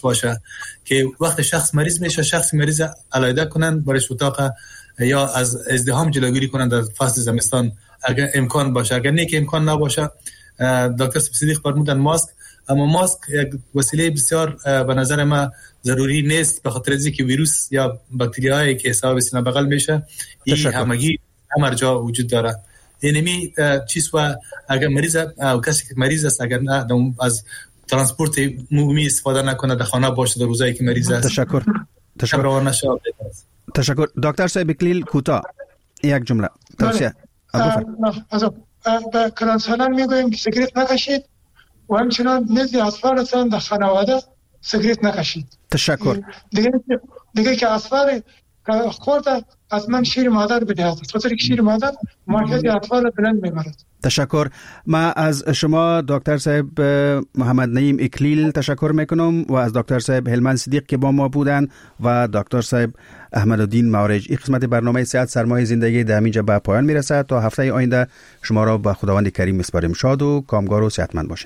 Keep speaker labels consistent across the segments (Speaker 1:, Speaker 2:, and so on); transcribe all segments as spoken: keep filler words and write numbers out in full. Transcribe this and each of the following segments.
Speaker 1: باشه که وقت شخص مریض میشه شخص مریض علیحده کنن برایش اتاق یا از ازدحام جلوگیری کنن در فصل زمستان اگر امکان باشه. اگر نه که امکان نباشه دکتر صدیق فرمودن ماسک، اما ماسک یک وسیله بسیار به نظر ما ضروری نیست به خاطر از اینکه ویروس یا باکتریایی که حساب سینه بغل میشه این همگی همه جا وجود داره. اینمی چیز و اگر مریض او کسی که مریض است اگر نه از ترانسپورت عمومی استفاده نکنه در خانه باشه در روزایی که مریض است.
Speaker 2: تشکر. تشکر. تشکر. دکتر صاحب اکلیل کوتاه یک جمله توصیه.
Speaker 3: از به کلانسالان میگویم که سیگریت نکشید و همچنان نزد اطفالتان در خانواده سیگریت نکشید.
Speaker 2: تشکر.
Speaker 3: دیگه دیگه که اطفال خورده از من شیر مادر بدهد خاطر که شیر مادر مارکت اطفال بلند میبرد.
Speaker 2: تشکر. ما از شما دکتر صاحب محمد نعیم اکلیل تشکر میکنم و از دکتر صاحب هلمند صدیق که با ما بودن و دکتر صاحب احمدالدین معارج. این قسمت برنامه صحت سرمایه زندگی در همینجا به پایان میرسد. تا هفته آینده شما را به خداوند کریم میسپاریم. شاد و کامگار و صحتمند باشید.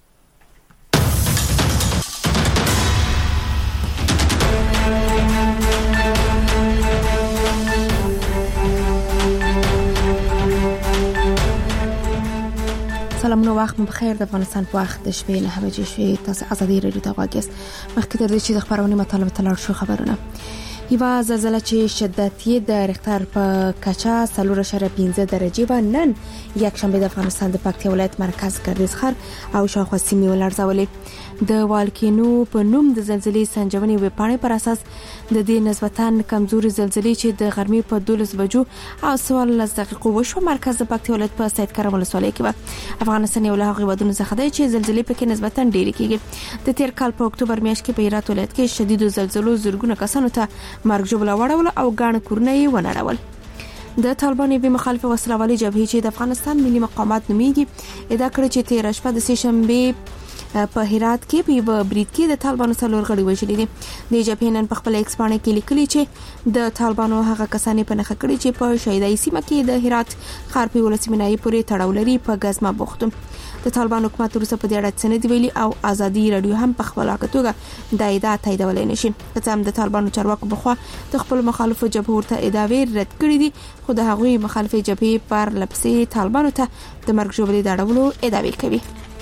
Speaker 4: سلامونه وخت مو بخیر. د افغانستان په وخت د شپې نه بجې شوې. تاسو ازادي رادیو ته غواړئ. مخکې تر دې چې د خبرونې مطالبه تلل شو خبرونه یوه زلزله چې شدت یې د ریختر په کچه څلور اعشاریه پنځه درجې و نن یک شنبه د افغانستان د پکتیا ولایت مرکز ګردیز ښار او شاوخوا سیمې ولړزولې. د والکینو په نوم د زلزلې سنجونې ویبپاڼې پر اساس د دې نسبتاً کمزوري زلزلې چې د غرمې په دولس بجو او څوارلس دقیقو وشو مرکز د پکتیا ولایت په سید کرم ولسوالۍ کې و. افغانستان یو له هغو هیوادونو څخه دی چې زلزلې پکې نسبتاً ډېرې کېږي. د تیر کال په اکتوبر میاشت کې په هرات ولایت کې شدیدو زلزلو زرګونه کسانو ته مرګ ژوبله واړوله او ګڼ کورونه یې ونړول. د طالبان یوې مخالفه وسلوالې جبهې چې د افغانستان ملي مقاومت نومیږي ادعا کړې چې تېره شپه د سې شنبې په هرات کې په یو برید کې د طالبانو څلور غړي وژلي دي. د جبهې نن په خپل ایکس باندې کې لیکلي چې د طالبانو هغه کسانې په نخښه کړي چې په شهیدای سیمه کې د هرات ښار په ولسمنایي پورې تړاو لري په غزما بوختو. د طالبان حکومت وروسته په دې اړه څه نه دی ویلي او ازادي رادیو هم په خپله توګه د ادعا تاییدولی نشي. که څه هم د طالبانو چارواکو بخوا د خپل مخالفو جبهو ورته ادعاوې رد کړي دي خو د هغوی مخالفې جبهې پر لپسې طالبانو ته د مرګ ژوبلې د اړولو ادعاوې کوي.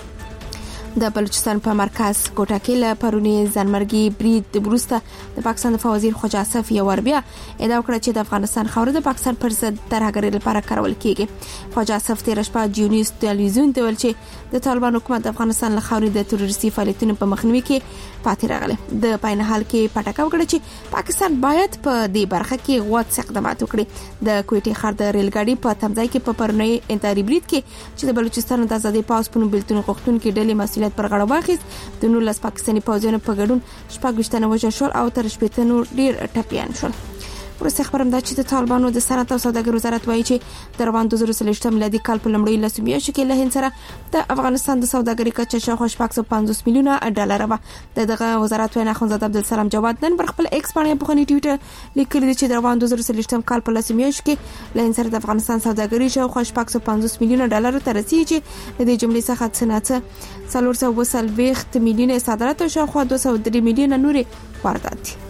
Speaker 4: د بلوچستان په مرکز کوټه کې له پرونی ځانمرګي برید وروسته د پاکستان د وزیر خواجه اسف یو ور بیا ادعا وکړه چې د افغانستان خاوره د پاکستان پر ضد ترهګرۍ لپاره کارول کیږي. خواجه اسف تېره شپه جیونیوز تلویزیون ته ویل چې د طالبان حکومت د افغانستان له خاورې د تروریستي فعالیتونو په مخنیوي کې پاتې راغلی. د پاین حال کې پټکه وکړه چې پاکستان باید په دې برخه کې غوڅ اقدامات وکړي. د کوټې ښار د ریلګاډي په تمځای کې په پرونی انتحاري برید کې چې د بلوچستان د آزادۍ پاوځ په نوم بېلتون غوښتونکي ډلې مسؤلیت پر غاړه واخیست. د نولس پاکستاني پوځیانو په ګډون شپږ ویشت تنه وژل شول او تر شپېته نور ډېر ټپیان شول. وروسته خبرم دا چې د طالبانو د صنعت او سوداګرۍ وزارت وایي چې د روان دوه زره څلوېښتم میلادي کال په لومړیو لسو میاشتو کې له هند سره د افغانستان د سوداګرۍ کچه شاوخوا شپږ سوه پنځوس میلیونه ډالره وه. د دغه وزارت وینا اخندزاده عبدالسلام جواد نن پر خپل ایکس باندې پخواني ټویټر لیکلي دي چې د روان دوه زره څلوېښتم کال په لسو میاشتو کې له هند سره د افغانستان سوداګرۍ شاوخوا شپږ سوه پنځوس میلیونه ډالرو ته رسیږي چې د دې جملې څخه څه نه څه څلور سوه اووه څلوېښت میلیونه صادرات او شاوخوا دوه سوه درې میلیونه نورې واردات دي.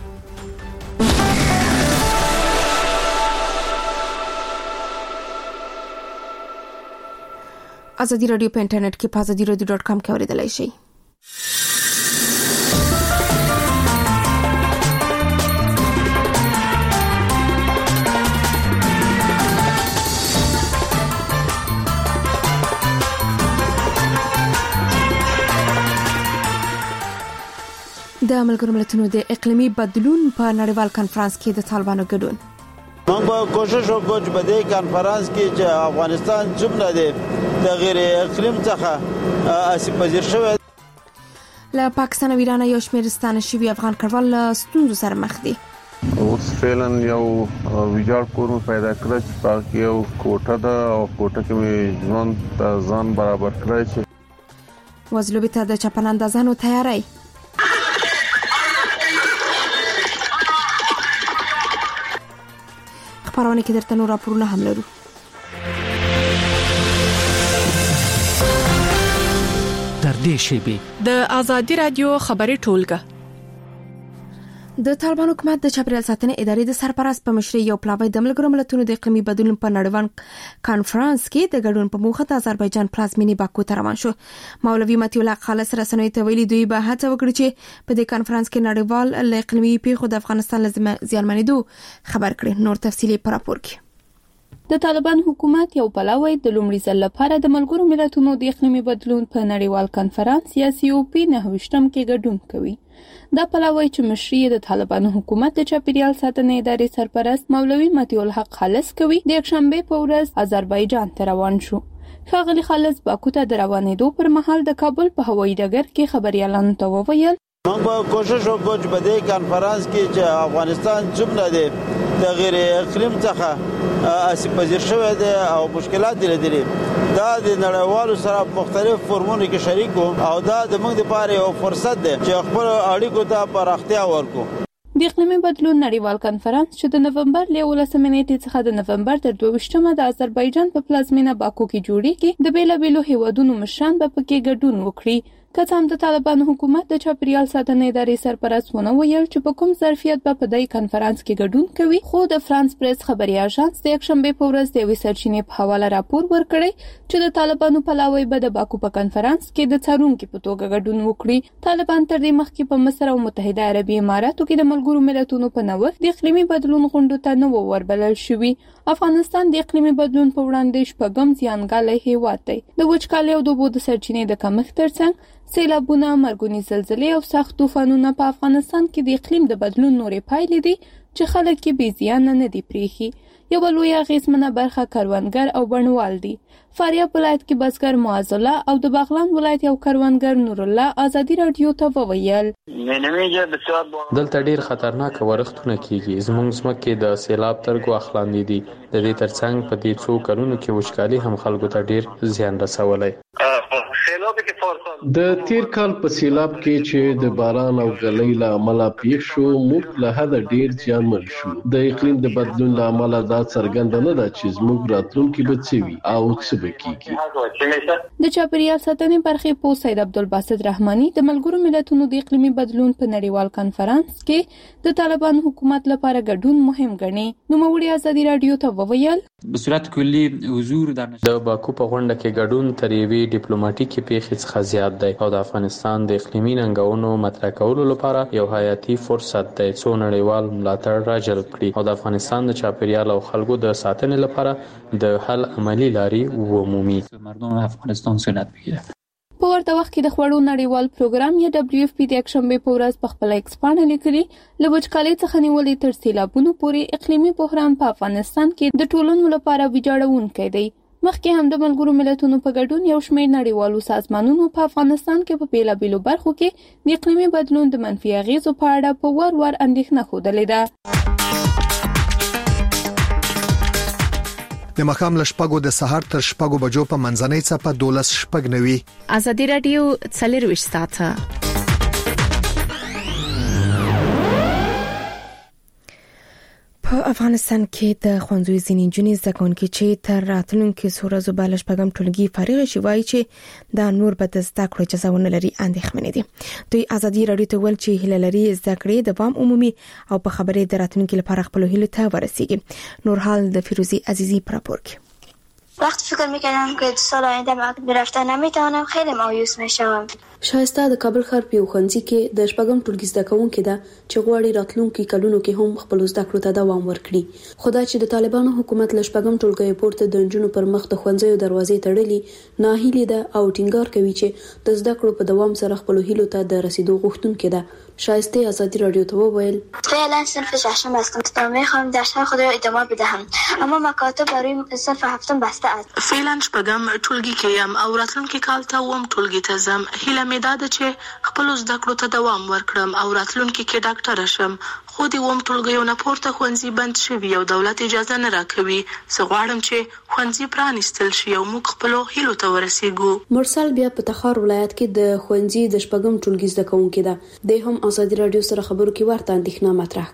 Speaker 4: ازادي رادیو په انټرنیټ کې په ازادي رادیو ډاټ کام کې اوریدلای شئ. د ملګرو ملتونو د اقلیمي بدلون په نړیوال کانفرنس کې د طالبانو ګډون.
Speaker 5: موږ به کوشش وکړو چې په دې کانفرنس کې چې افغانستان څومره دی د غیر اقلیم څخه آسیب پذیر شوی.
Speaker 4: له پاکستان او ایران یو شمېر ستانه شوي افغان کډوال له ستونزو سره مخ دي.
Speaker 6: اوس فعلا یو ویجاړ کور پیدا کړی چې پاک یو کوټه ده او کوټه کې مې ژوند ته ځان برابر کړی چې
Speaker 4: وزلوبې ته د چپناندازانو تیاری. خبرونه کې درته نور راپورونه هم لرو.
Speaker 7: در دې شیبې
Speaker 8: د ازادي رادیو خبري ټولګه
Speaker 4: د طالبان حکومت د چاپیریال ساتنې ادارې د سرپرست په مشرۍ یو پلاوی د ملګرو ملتونو د اقلیمي بدلون په نړیوال کانفرنس کې د ګډون په موخه د آذربایجان پلازمینې باکو ته روان شو. مولوي مطیع الله خالص رسنیو ته ویلي دوی به هڅه وکړي چې په دې کانفرنس کې نړیوال له اقلیمي پیښو د افغانستان لازم زیانمنېدو خبر کړي. نور تفصیلی په راپور کې.
Speaker 7: د طالبان حکومت یو پلاوی د لومړي ځل لپاره د ملګرو ملتونو د اقلیمي بدلون په نړیوال کانفرنس یا سی او پی نه وشتم کې ګډون کوي. دا پلاوی چې مشري د طالبان حکومت د چاپیریال ساتنې ادارې سرپرست مولوي مطیع الحق خالص کوي د یکشنبه په ورځ آذربایجان ته روان شو. ښاغلي خالص باکو ته د روانېدو پر مهال د کابل په هوایي ډګر کې خبريالانو ته وویل
Speaker 5: موږ به کوشش وکړو چې په دې کانفرنس کې چې افغانستان څومره دی د غیر اقلیم څخه اسې پذیر شوی دی او مشکلات لري دا د نړیوالو سره مختلف فورمونو کې شریک او دا د موږ لپاره یو فرصت دی چې خپل اړیکو ته پراختیا ورکړو.
Speaker 7: د اقلیمي بدلون نړیوال کانفرنس چې د نومبر له ولسمې نیټې څخه د نومبر تر دوه ویشتمه د آذربایجان په پلازمینه باکو کې جوړیږي د بیلابیلو هیوادونو مشران به پکې ګډون وکړي. که هم د طالبان حکومت د چاپیریال ساتنې ادارې سرپرست ونه ویل چې په کوم ظرفیت به په دې کانفرنس کې ګډون کوي، خو د فرانس پریس خبري اژانس د یکشنبه په ورځ د وی سرچینې په حواله راپور ورکړی چې د طالبانو پلاوی به د باکو په کانفرنس کې د څارونکو په توګه ګډون وکړي. طالبان تر دې مخکې په مصر او متحده عربي اماراتو کې د ملګرو ملتونو په نوښت د اقلیمي بدلون غونډو ته نه وربلل شوی. افغانستان د اقلیمي بدلون په وړاندې شپږم زیانګالی هیواد دی. د وچکالۍ او د اوبو د سرچینې د کمښت ترڅنګ سیلابونه، مرګونی زلزلې او سخت طوفانونه په افغانستان کې د اقلیم د بدلون نورې پایلې دي چې خلک یې بې زیانه نه دي پریښي. یوه لویه اغېزمنه برخه کروندګر او بڼوال دي. فاریاب ولایت کې بزګر معاذ الله او د بغلان ولایت یو کروندګر نور الله ازادي رادیو ته وویل
Speaker 8: دلته ډیر خطرناک ورښتونه کیږي. زموږ ځمکې د سیلاب تر ګواښ لاندې دي. د دې ترڅنګ په دې څو کلونو کې وچکالي هم خلکو ته ډیر زیان رسولی.
Speaker 9: د تیر کال په سیلاب کې چې د باران او غلۍ له امله پیښ شو، موږ له حده ډیر زیانمن شو. د اقلیم د بدلون له امله دا څرګنده نه ده چې زموږ راتلونکي به څه وي او څه به کیږي.
Speaker 7: د چاپیریال ساتنې برخې په سید عبدالباسط رحماني د ملګرو ملتونو د اقلیمي بدلون په نړیوال کانفرنس کې د طالبان حکومت لپاره ګډون مهم ګڼي. نوموړي ازادي رادیو ته وویل
Speaker 8: په صورت کلی حضور د باکو په غونډه کې ګډون تر یوې ډیپلوماټیکي پیښې څخه زیات دی او د افغانستان د اقلیمي ننګونو مطرح کولو لپاره یو حیاتي فرصت دی څو نړیوال ملاتړ راجلب کړي او د افغانستان د چاپیریال او خلکو د ساتنې لپاره د حل عملی لارې ومومي.
Speaker 7: مردم افغانستان سنت بگیره. په ورته وخت کې د خوړو نړیوال پروګرام یا دبلیو اف پی د یکشنبه په ورځ په خپل ایکس باندې لیکلي له وچکالۍ څخه نیولې تر سیلابونو پورې اقلیمي بحران په افغانستان کې د ټولنو لپاره ویجاړونکی دی. مخکې هم د ملګرو ملتونو په ګډون یو شمېر نړیوالو سازمانونو په افغانستان کې په بیلابیلو برخو کې د اقلیمي بدلون د منفي اغېزو په اړه په وار وار اندېښنه ښودلې ده.
Speaker 10: د مخام له شپږو د سهار تر شپږو بجو په منځنۍ څپه دولس شپږ نوي.
Speaker 4: ازادي رادیو څلرویشت ساعته په افغانستان کې د ښوونځیو ځینې نجونې زده کوونکې چې تر راتلونکي څو ورځو به له شپږم ټولګي فارغ شي وایي چې دا نور به د زده کړو اجازه ونه لري اندېښمنې دي. دوی ازادي رادیو ته ویل چې هیله لري زده کړې دوام عمومي او په خبرې د راتلونکي لپاره خپل هیلو ته ورسیږي. نور حال د فیروزی عزیزی پر راپور کې.
Speaker 11: وقت فکر میکردم که سال آینده مکتب برفتن نمیتوانم خیلی مایوس میشم.
Speaker 12: شایسته د کابل ښار په یو ښوونځي کې د شپږم ټولګي زده کوونکې ده چې غواړي راتلونکي کلونو کې هم خپل زده کړو ته دوام ورکړي. خو دا چې د طالبانو حکومت له شپږم ټولګي پورته د نجونو پر مخ د ښوونځیو دروازې تړلي ناهیلې ده او ټینګار کوي چې د زده کړو په دوام سره خپل هیلو ته د رسیدو غوښتونکې ده. شایسته ازادي رادیو ته وویل
Speaker 11: فعلا صنف ششم هستم تا میخوام درس‌های خود را ادامه بدهم اما مکاتب برای صنف هفتم بسته است.
Speaker 13: فعلا شپږم ټولګي کې یم او راتلونکي کال ته اووم ټولګي ته ځم. هیله مې دا ده چې خپل زده کړو ته دوام ورکړم او راتلونکي کې ډاکټر شم. خو د اووم ټولګیو نه پورته ښوونځي بند شوي او دولت اجازه نه راکوي. زه غواړم چې ښوونځي پرانیستل شي او موږ خپلو هیلو ته ورسیږو.
Speaker 12: مرسل بیا په تخار ولایت کې د ښوونځي د شپږم ټولګي زده کوونکې ده. د هم ازادي رادیو سره خبرو کې ورته اندېښنه مطرح کړه.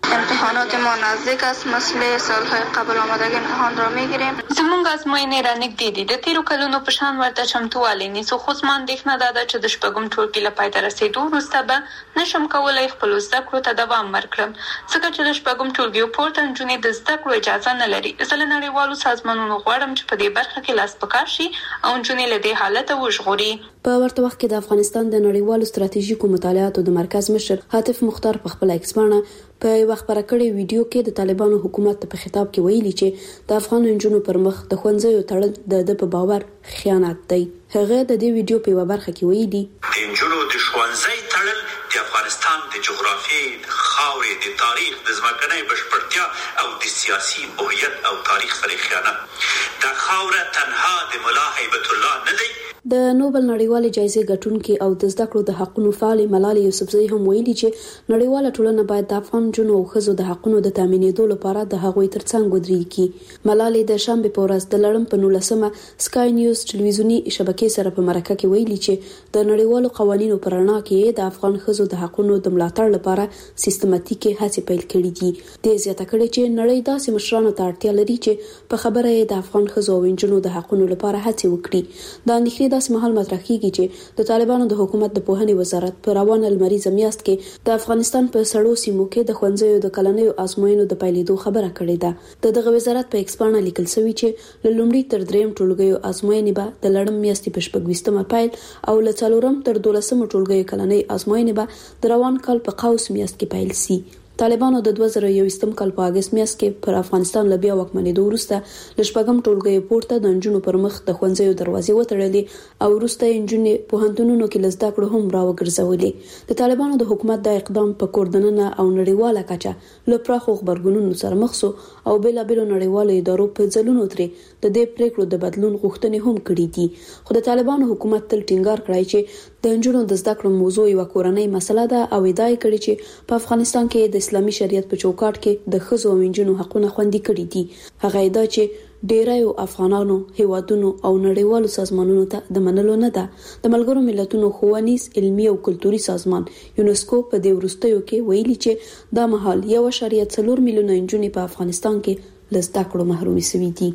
Speaker 11: امتحانات ما نزدیک است. مثل سالهای قبل آمادگی امتحان را میگیریم.
Speaker 7: زمونږ ازموینې را نږدې دي. د تیرو کلونو په شان ورته چمتووالی نیسو، خو زما اندېښنه دا ده چې د شپږم ټولګي له پای ته رسېدو وروسته به نشم کولی خپلو زده کړو ته دوام ورکړم، ځکه چې د شپږم ټولګیو پورته نجونې د زده کړو اجازه نه لري. زه له نړیوالو سازمانونو غواړم چې په دې برخه کې لاس په کار شي او نجونې له دې حالته وژغوري.
Speaker 12: په ورته وخت کې د افغانستان د نړیوالو ستراتیژیکو مطالعاتو د مرکز مشر حاتف مختار په خپل ایکسپانه په یو خبره کړې ویډیو کې د طالبانو حکومت په خطاب کې ویلي چې د افغان نجونو پر مخ د ښوونځیو تړل د د په باور خیانت دی. هغه د دې ویډیو په برخه کې ویلي
Speaker 14: د نجونو د ښوونځي تړل د افغانستان د جغرافیې، د خاورې، د تاریخ، د ځمکنۍ بشپړتیا او د سیاسي هویت او تاریخ سره خیانت. دا خاوره تنها د ملا هیبت الله نه دی.
Speaker 12: د نوبل نړیوالې جایزې ګټونکي او د زده کړو د حقونو فعال ملالۍ یوسفزۍ هم ویلي چې نړیواله ټولنه باید د افغان جنو او ښځو د حقونو د تامینېدو لپاره د هغوی ترڅنګ ودرېږي. ملالۍ د شنبې په ورځ د لړم په نولسمه سکای نیوز ټلویزیوني شبکې سره په مرکه کې ویلي چې د نړیوالو قوانینو پر رڼا کې د افغان ښځو د حقونو د ملاتړ لپاره سیستماتیکي هڅې پیل کړې دي. د زیاته کړې چې نړۍ داسې مشرانو ته اړتیا لري چې په خبره یې د افغان ښځو او نجونو د حقونو لپاره هڅې وکړي. د اندېښنې داسې مهال مطرح کیږي چې د طالبانو د حکومت د پوهنې وزارت په روانه لمریزه میاشت کې د افغانستان په سړو سیمو کې د ښوونځیو د کلنیو ازموینو د پیلېدو خبره کړې ده. د دغه وزارت په ایکسپانه لیکل شوی چې له لومړي تر دریم ټولګیو ازموینې به د لړم میاشتې په شپږویشتمه پیل او له څلورم تر دولسمه ټولګیو کلنۍ ازموینې به د روان کال په قوس میاشت کې پیل شي. طالبانو د دوه زره یوویشتم کال په اگست میاشت کې پر افغانستان له بیا واکمنېدو وروسته له شپږم ټولګیو پورته د نجونو پر مخ د ښوونځیو دروازې وتړلې او وروسته یې نجونې پوهنتونونو کې له زده کړو هم راوګرځولې. د طالبانو د حکومت د اقدام په کور دننه او نړیواله کچه له پراخو غبرګونونو سره مخ شو او بېلابېلو نړیوالو ادارو په ځلونو ترې د دې پریکړو د بدلون غوښتنې هم کړې دي. خو د طالبانو حکومت تل ټینګار کړی چې د نجونو د زده کړو موضوع یو کورنۍ مسله ده او ادعا کړې چې په افغانستان کې د اسلامي شریعت په چوکاټ کې د ښځو او نجونو حقونه خوندي کړي دي. هغه ادعا چې ډیرایو افغانانو، هیوادونو او نړیوالو سازمانونو ته د منلو نه ده. د ملګرو ملتونو ښوونیز، علمي او کلتوري سازمان یونسکو په دې وروستیو کې ویلي چې دا مهال یو اعشاریه څلور میلیونه نجونې په افغانستان کې له زده کړو محرومې شوي دي.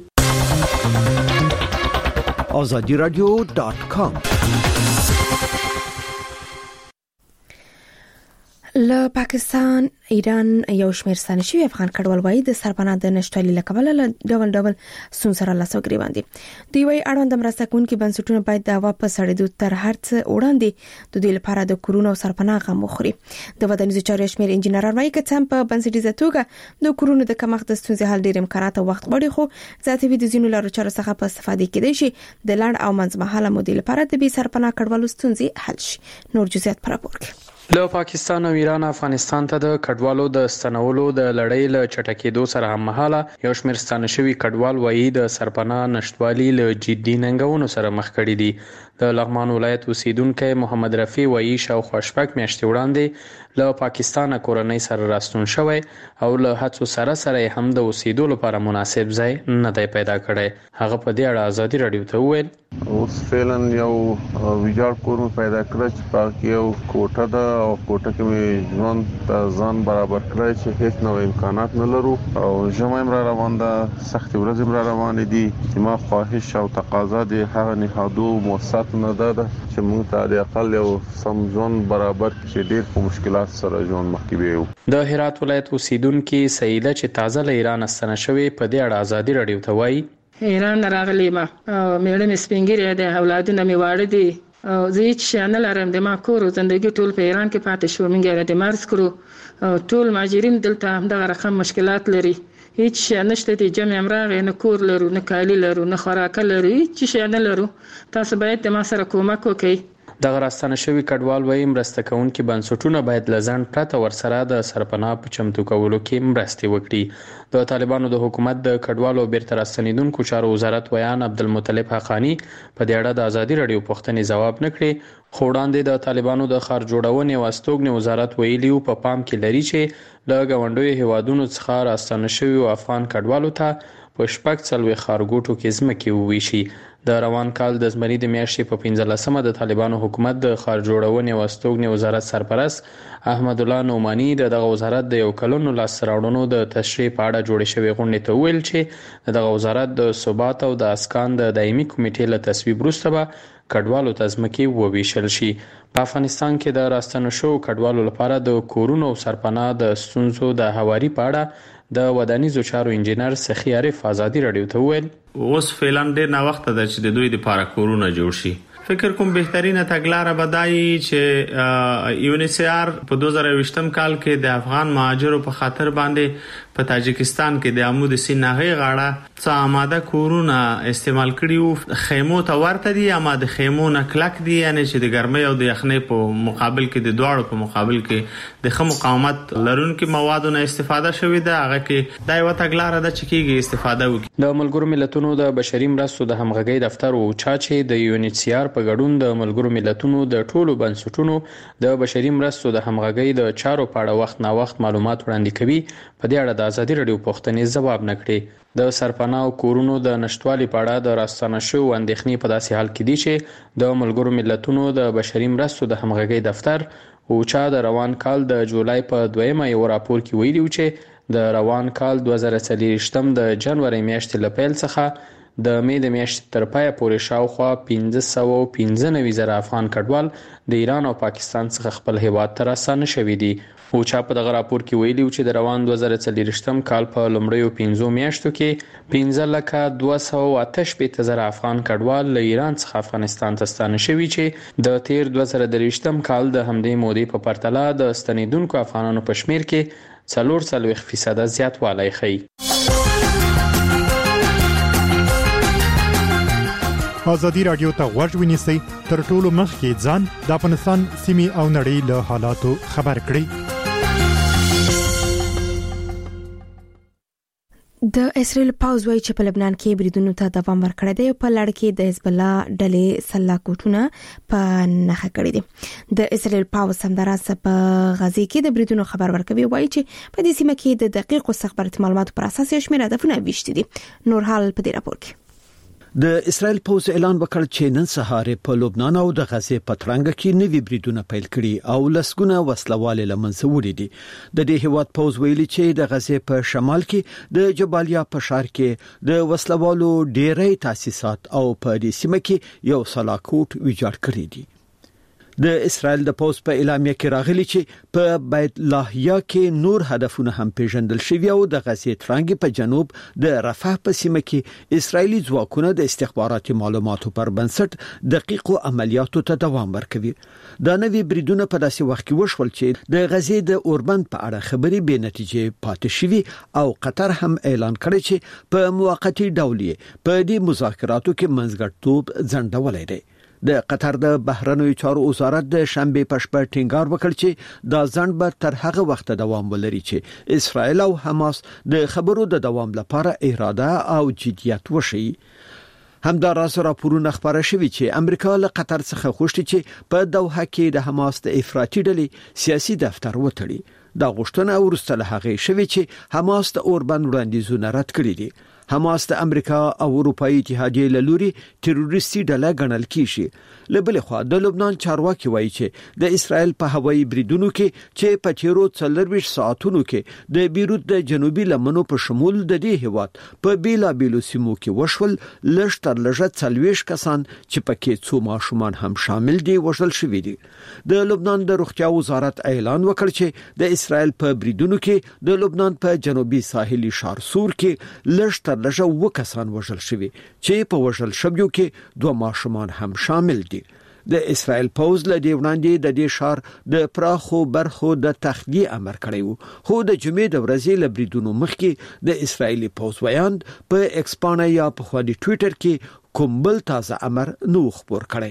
Speaker 15: آزادی رادیو دات کام
Speaker 4: له پاکستان، ایران یو شمېر ستانه شوي افغان کډوال وایي د سرپناه د نشټوالي له کبله له ډول ډول ستونزو سره لاس او ګرېوان دي. دوی وایي اړوند مرسته کوونکي بنسټونه باید د هوا په سړېدو تر هر څه وړاندې د دوی لپاره د کورونو او سرپناه غم وخوري. د ودانیزو چارو شمېر انجینران وایي که څه هم په بنسټیزه توګه د کورونو د کمښت د ستونزې حل ډېر امکانات او وخت غواړي، خو ذاتي د ځینو لارو چارو څخه په استفادې کېدای شي د لنډ او منځمهاله مودې لپاره د بې سرپناه کډوالو ستونزې حل شي. نور جزئیات په راپور کې.
Speaker 8: له پاکستان او ایران افغانستان ته د کډوالو د ستنولو د لړۍ له چټکېدو سره هم مهاله یو شمېر ستانه شوي کډوال وایي د سرپناه نشټوالي له جدي ننګونو سره مخ کړي دي. د لغمان ولایت اوسیدونکی محمد رفیع وایي شاوخوا شپږ میاشتې وړاندې له پاکستان کورنۍ سره راستون شوی او له هڅو سره سره هم د اوسېدو لپاره مناسب ځای نه دی پیدا کړی. هغه په دې اړه ازادي رادیو ته وویل
Speaker 6: اوس فعلا یو ویجاړ کور مې پیدا کړی چې پاک یو کوټه ده او کوټه کې مې ژوند ته ځان برابر کړی چې هیڅ نوې امکانات نه لرو او ژمی را روان ده، سختې ورځې را روانې دي. چې ما خواهش او تقاضا د هغه نهادو مؤسسات نه ده چې موږ ته د اقل یو سم ژوند برابر کړي. ډېر په مشکلات سره ژوند مخکې بیو.
Speaker 8: د هرات ولایت اوسیدونکي سیده چې تازه له ایران ستنه شوې په دې اړه ازادي رادیو ته وایي
Speaker 16: ایران راغلی ما میړه مې سپینګری دی، اولادونه مې واړه دي او زه هیڅ شی نه لرم. د ما کور او زندګي ټول په ایران کې پاتې شو. موږ د مرز کړو، ټول مهاجرین دلته همدغه رقم مشکلات لري. هیڅ شی نشته دي، جمع امراغ نه کور لرو، نه کالی لرو، نه خوراک لرو، هیڅ شی نه لرو. تاسو باید د ما سره کومک وکړئ.
Speaker 8: دغه راستنه شوي کډوال وایي مرسته کوونکي بنسټونه باید له ځنډ پرته ورسره د سرپناه په چمتو کولو کې مرستې وکړي. د طالبانو د حکومت د کډوالو بیرته راستنېدونکو چارو وزارت ویان عبدالمطلب حقانی په دې اړه د ازادي رادیو پوښتنې ځواب نه کړې، خو وړاندې د طالبانو د ښار جوړونې او استوګنې وزارت ویلي په پام کې لري چې له ګاونډیو هیوادونو څخه راستنه شوي افغان کډوالو ته په شپږ څلوېښت ښارګوټو کې ځمکې وویشي. د روان کال د زمري د میاشتې په پنځلسمه د طالبانو حکومت د ښار جوړونې او استوګنې وزارت سرپرست احمد الله نعماني د دغه وزارت د یو کلونو لاسته راوړنو د تشریح په اړه جوړې شوې غونډې ته وویل چې دغه وزارت د ثبات او د اسکان د دایمي کمیټې له تصویب وروسته به کډوالو ته ځمکې وویشل شي. په افغانستان کې د راستنو شوو کډوالو لپاره د کورونو او سرپناه د ستونزو د هواري په اړه د ودانیزو چارو انجینر سخی عارف ازادي رادیو ته وویل
Speaker 17: اوس فعلا ډیر نه وخت ده چې د دوی لپاره کورونه جوړ شي. فکر کوم بهترینه تګلاره بدایي چې یونیسیار په دوه زره ویشتم کال کې د افغان مهاجرو په خاطر باندې په تاجکستان کې د عمود سیناغې غاړه څه آماده کورونه استعمال کړي خیمو ته ورته دي اما د خیمو نه کلک دي یعنی چې د ګرمۍ او د یخنۍ په مقابل کې د دواړو په مقابل کې د خه مقاومت لرونکو موادو نه استفاده شوې ده. هغه کې دا یو تګلاره ده چې کېږي استفاده وکړي.
Speaker 8: د ملګرو ملتونو د بشري مرستو د همغږۍ دفتر او چا د یونیسیار په ګډون د ملګرو ملتونو د ټولو بنسټونو د بشري مرستو د همغږۍ د چارو په اړه وخت نا وخت معلومات وړاندې کوي. په دې اړه د ازادي رادیو پوښتنې ځواب نکړي. د سرپناه او کورونو د نشټوالي په اړه د راستنه شوو اندېښنې په داسې حال کې دي چې د ملګرو ملتونو د بشري مرستو د همغږۍ دفتر او چا د روان کال د جولای په دویمه یو راپور کې ویلي چې د روان کال دوه زره څلوېښتم د جنوري میاشتې له پیل څخه د مې د میاشتې تر پایه پورې شاوخوا پنځه سوه پنځه نوي زره افغان کډوال د ایران او پاکستان څخه خپل هیواد ته راستانه شوي دي. او چا په دغه راپور کې ویلي چې د روان دوه زره څلوېښتم کال په لومړیو پنځو میاشتو کې پنځه لکه دوه سوه اته شپېته زره افغان کډوال له ایران څخه افغانستان ته ستانه شوي چې د تیر دوه زره درویشتم کال د همدې مودې په پرتله د ستنېدونکو افغانانو په شمیر کې څلور څلوېښت فیصده زیاتوالی ښیي.
Speaker 18: ازادي رادیو ته غوږ ونیسئ تر ټولو مخکې ځان د افغانستان سیمې او نړۍ له حالاتو خبر کړئ.
Speaker 4: د اسرائیل پاوز وایي چې په لبنان کې بریدونو ته دوام ورکړی دی او په لړ کې د حزب الله ډلې سلا کوټونه په نخښه کړی دي. د اسرائیل پاوز همداراز په غزه کې د بریدونو خبر ورکوي وایي چې په دې سیمه کې د دقیق استخباراتي معلوماتو پر اساس یو شمېر هدفونه ویشتي دي. نور حال په دې راپور کې
Speaker 15: د اسرائیل پوز اعلان وکړ چې نن سهار په لبنان او د غزه په ترنګ کې نوي بریدونه پیل کړي او لسګونه وسلواله لمنځه وړي دي. د دې هیواد پوز ویلي چې د غزه په شمال کې د جبالیا په ښار کې د وسلوالو ډېرې تاسیسات او په دې سیمه کې یو سلاکوټ ویجاړ کړی دي. د اسرائیل د پوز په اعلامیه کې راغلي چې په بیت لاهیا کې نور هدفونه هم پیژندل شوي او د غزې ترنګ په جنوب د رفح په سیمه کې اسرایلی ځواکونه د استخباراتي معلوماتو پر بنسټ دقیق عملیاتو ته دوام ورکوي. دا نوې بریدونه په داسې وخت کې وشول چې د غزې د اوربند په اړه خبرې به نتیجې پاتې شوي او قطر هم اعلان کړی چې په موقتی ډول په دې مذاکراتو کې منځګړیتوب ځنډولای دی. د قطر د بهرنیو چارو وزارت د شنبه په شپه ټینګار وکړ چې دا ځنډ به تر هغه وخت دوام ولري چې اسرائیل او حماس د خبرو د دوام لپاره اراده او جديت وشي. همداراز راپورونه خبره شوي چې امریکا له قطر څخه غوښتي چې په دوحه کې د حماس د افراطي ډلې سیاسي دفتر وتړي. دا غوښتنه ورسته له هغه شوي چې حماس د اوربند وړاندیزونه رد کړي دي. حماس د امریکا او اروپאי اتحادیې له لوري تروریستي ډله ګڼل کیږي. له بل خوا د لبنان چارواکي وایي چې د اسرائیل په هوایي بریدونو کې چې په تیرو څلورویشت ساعتونو کې د بیروت د جنوبي لمنو په شمول د دې هیواد په بیلا بیلو سیمو کې وشول لږ تر لږه څلوېښت کسان چې پکې څو ماشومان هم شامل دي وژل شوي دي. د لبنان د روغتیا وزارت اعلان وکړ چې د اسرائیل په بریدونو کې د لبنان په جنوبي ساحلي ښار سور کې لږ تر لږه اووه کسان وژل شوي چې په وژل شویو کې دوه ماشومان هم شامل دي. د اسرائیل پوز له دې وړاندې د دې ښار د پراخو برخو د تخلیه امر کړی وو، خو د جمعې د ورځې له بریدونو مخکې د اسرائیلي پوز ویاند په ایکس پاڼه یا په خو د ټوئیټر کې کوم بل تازه امر نو خبر کړی.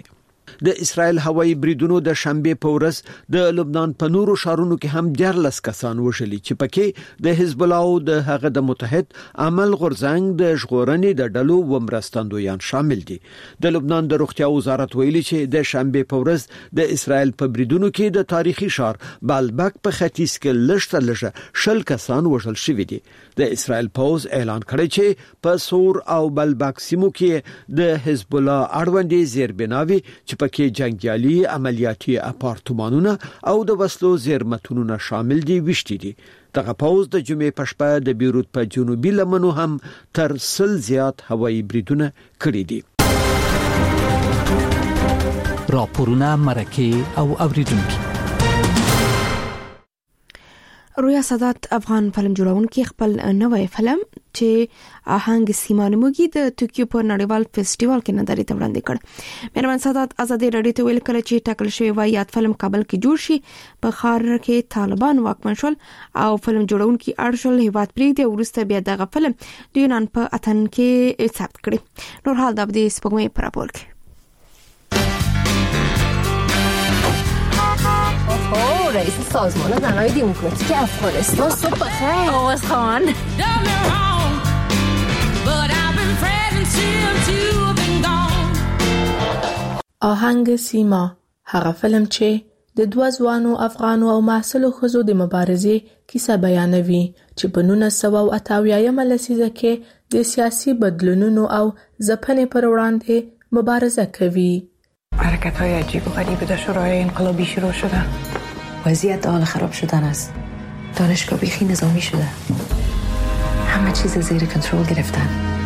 Speaker 15: د اسرائیل هوایي بریدونو د شنبه په ورځ د لبنان په نورو شهرونو کې هم دیارلس کسان وشلي چې پکې د حزب الله او د هغه د متحد عمل غورځنګ د ژغورنې د ډلو و مرستندویان شامل دي. د لبنان د روغتیا وزارت ویلي چې د شنبه په ورځ د اسرائیل په بریدونو کې د تاریخي ښار بالبک په ختیځ کې لږ لږ شل کسان وژل شوي دي. د اسرائیل پوز اعلان کړی چې په سور او بالبک سیمو کې د حزب الله اړوندې زیربناوي چې کې جنگیالي عملیاتي اپارتمانونه او د وسلو زیرمتونونه شامل دي وشتي دي. دغه پوز د جمعې په شپه د بیروت په جنوبي لمنو هم تر سل زیات هوایي بریدونه کړي دي.
Speaker 19: راپورونه مرکه او اوریدونکو.
Speaker 4: رویا سادات افغان فلم جوړونکي خپل نوې فلم چې آهنګ سیما نومږي د توکیو په نړیوال فیسټیوال کې نندارې ته وړاندې کړ. مهربان سادات ازادي رادیو ته ویل کړ چې ټاکل شوی و یاد فلم کابل کې جوړ شي. په ښار کې طالبان واکمن شول او فلم جوړونکي ارشل هیواد پریږدي او وروسته بیا دغه فلم د یونان په اتن کې ثبت کړي. نور حال د دې سپوږمۍ پر راپور کې.
Speaker 20: رئیس سازمان زنای دموکراتیک افغانستان صبح بخیر. آواز خان
Speaker 13: آهنگ سیما هغه فلم چې د دوه ځوانو افغانو او محصلو ښځو د مبارزې کیسه بیانوي چې په نولس سوه اته اویایم لسیزه کې د سیاسي بدلونونو او ځپنې پر وړاندې مبارزه کوي.
Speaker 21: حرکت‌های عجیب و غریب دانشجوهای انقلابی شروع شده.
Speaker 22: وضعیت حال خراب شدن است. دانشگاه بیخی نظامی شده. همه چیز زیر کنترل گرفتن.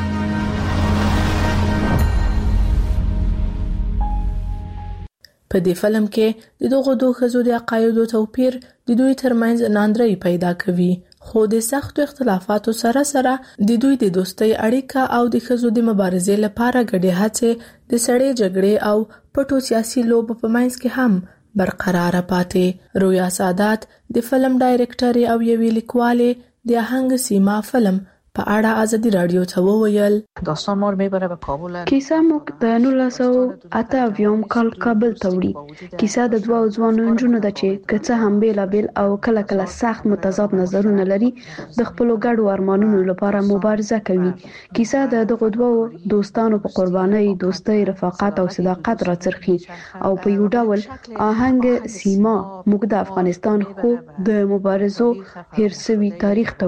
Speaker 13: په دې فلم کې د دغو دوه ښځو د عقایدو توپیر د دوی ترمنځ ناندرۍ پیدا کوي، خو د سختو اختلافاتو سره سره د دوی د دوستۍ اړیکه او د ښځو د مبارزې لپاره ګډې هڅې د سړې جګړې او پټو سیاسي لوبو په منځ کې هم برقرار پاتې. رویا سادات د فلم ډایرکټر او یوې لیکوالې د آهنګ سیما فلم په اړه ازادي رادیو ته وویل.
Speaker 21: داستان ما رو میبره به کابل.
Speaker 12: کیسه موږ د نولس سوه اته اویایم کال کابل ته وړي. کیسه د دوه ځوانو نجونو ده چې که څه هم بیلابیل او کله کله سخت متضاد نظرونه لري د خپلو ګډو ارمانونو لپاره مبارزه کوي. کیسه د دغو دوه دوستانو په قربانۍ، دوستۍ، رفاقت او صداقت راڅرخي او په یو ډول آهنګ سیما موږ د افغانستان خو د مبارزو هیر سوي تاریخ ته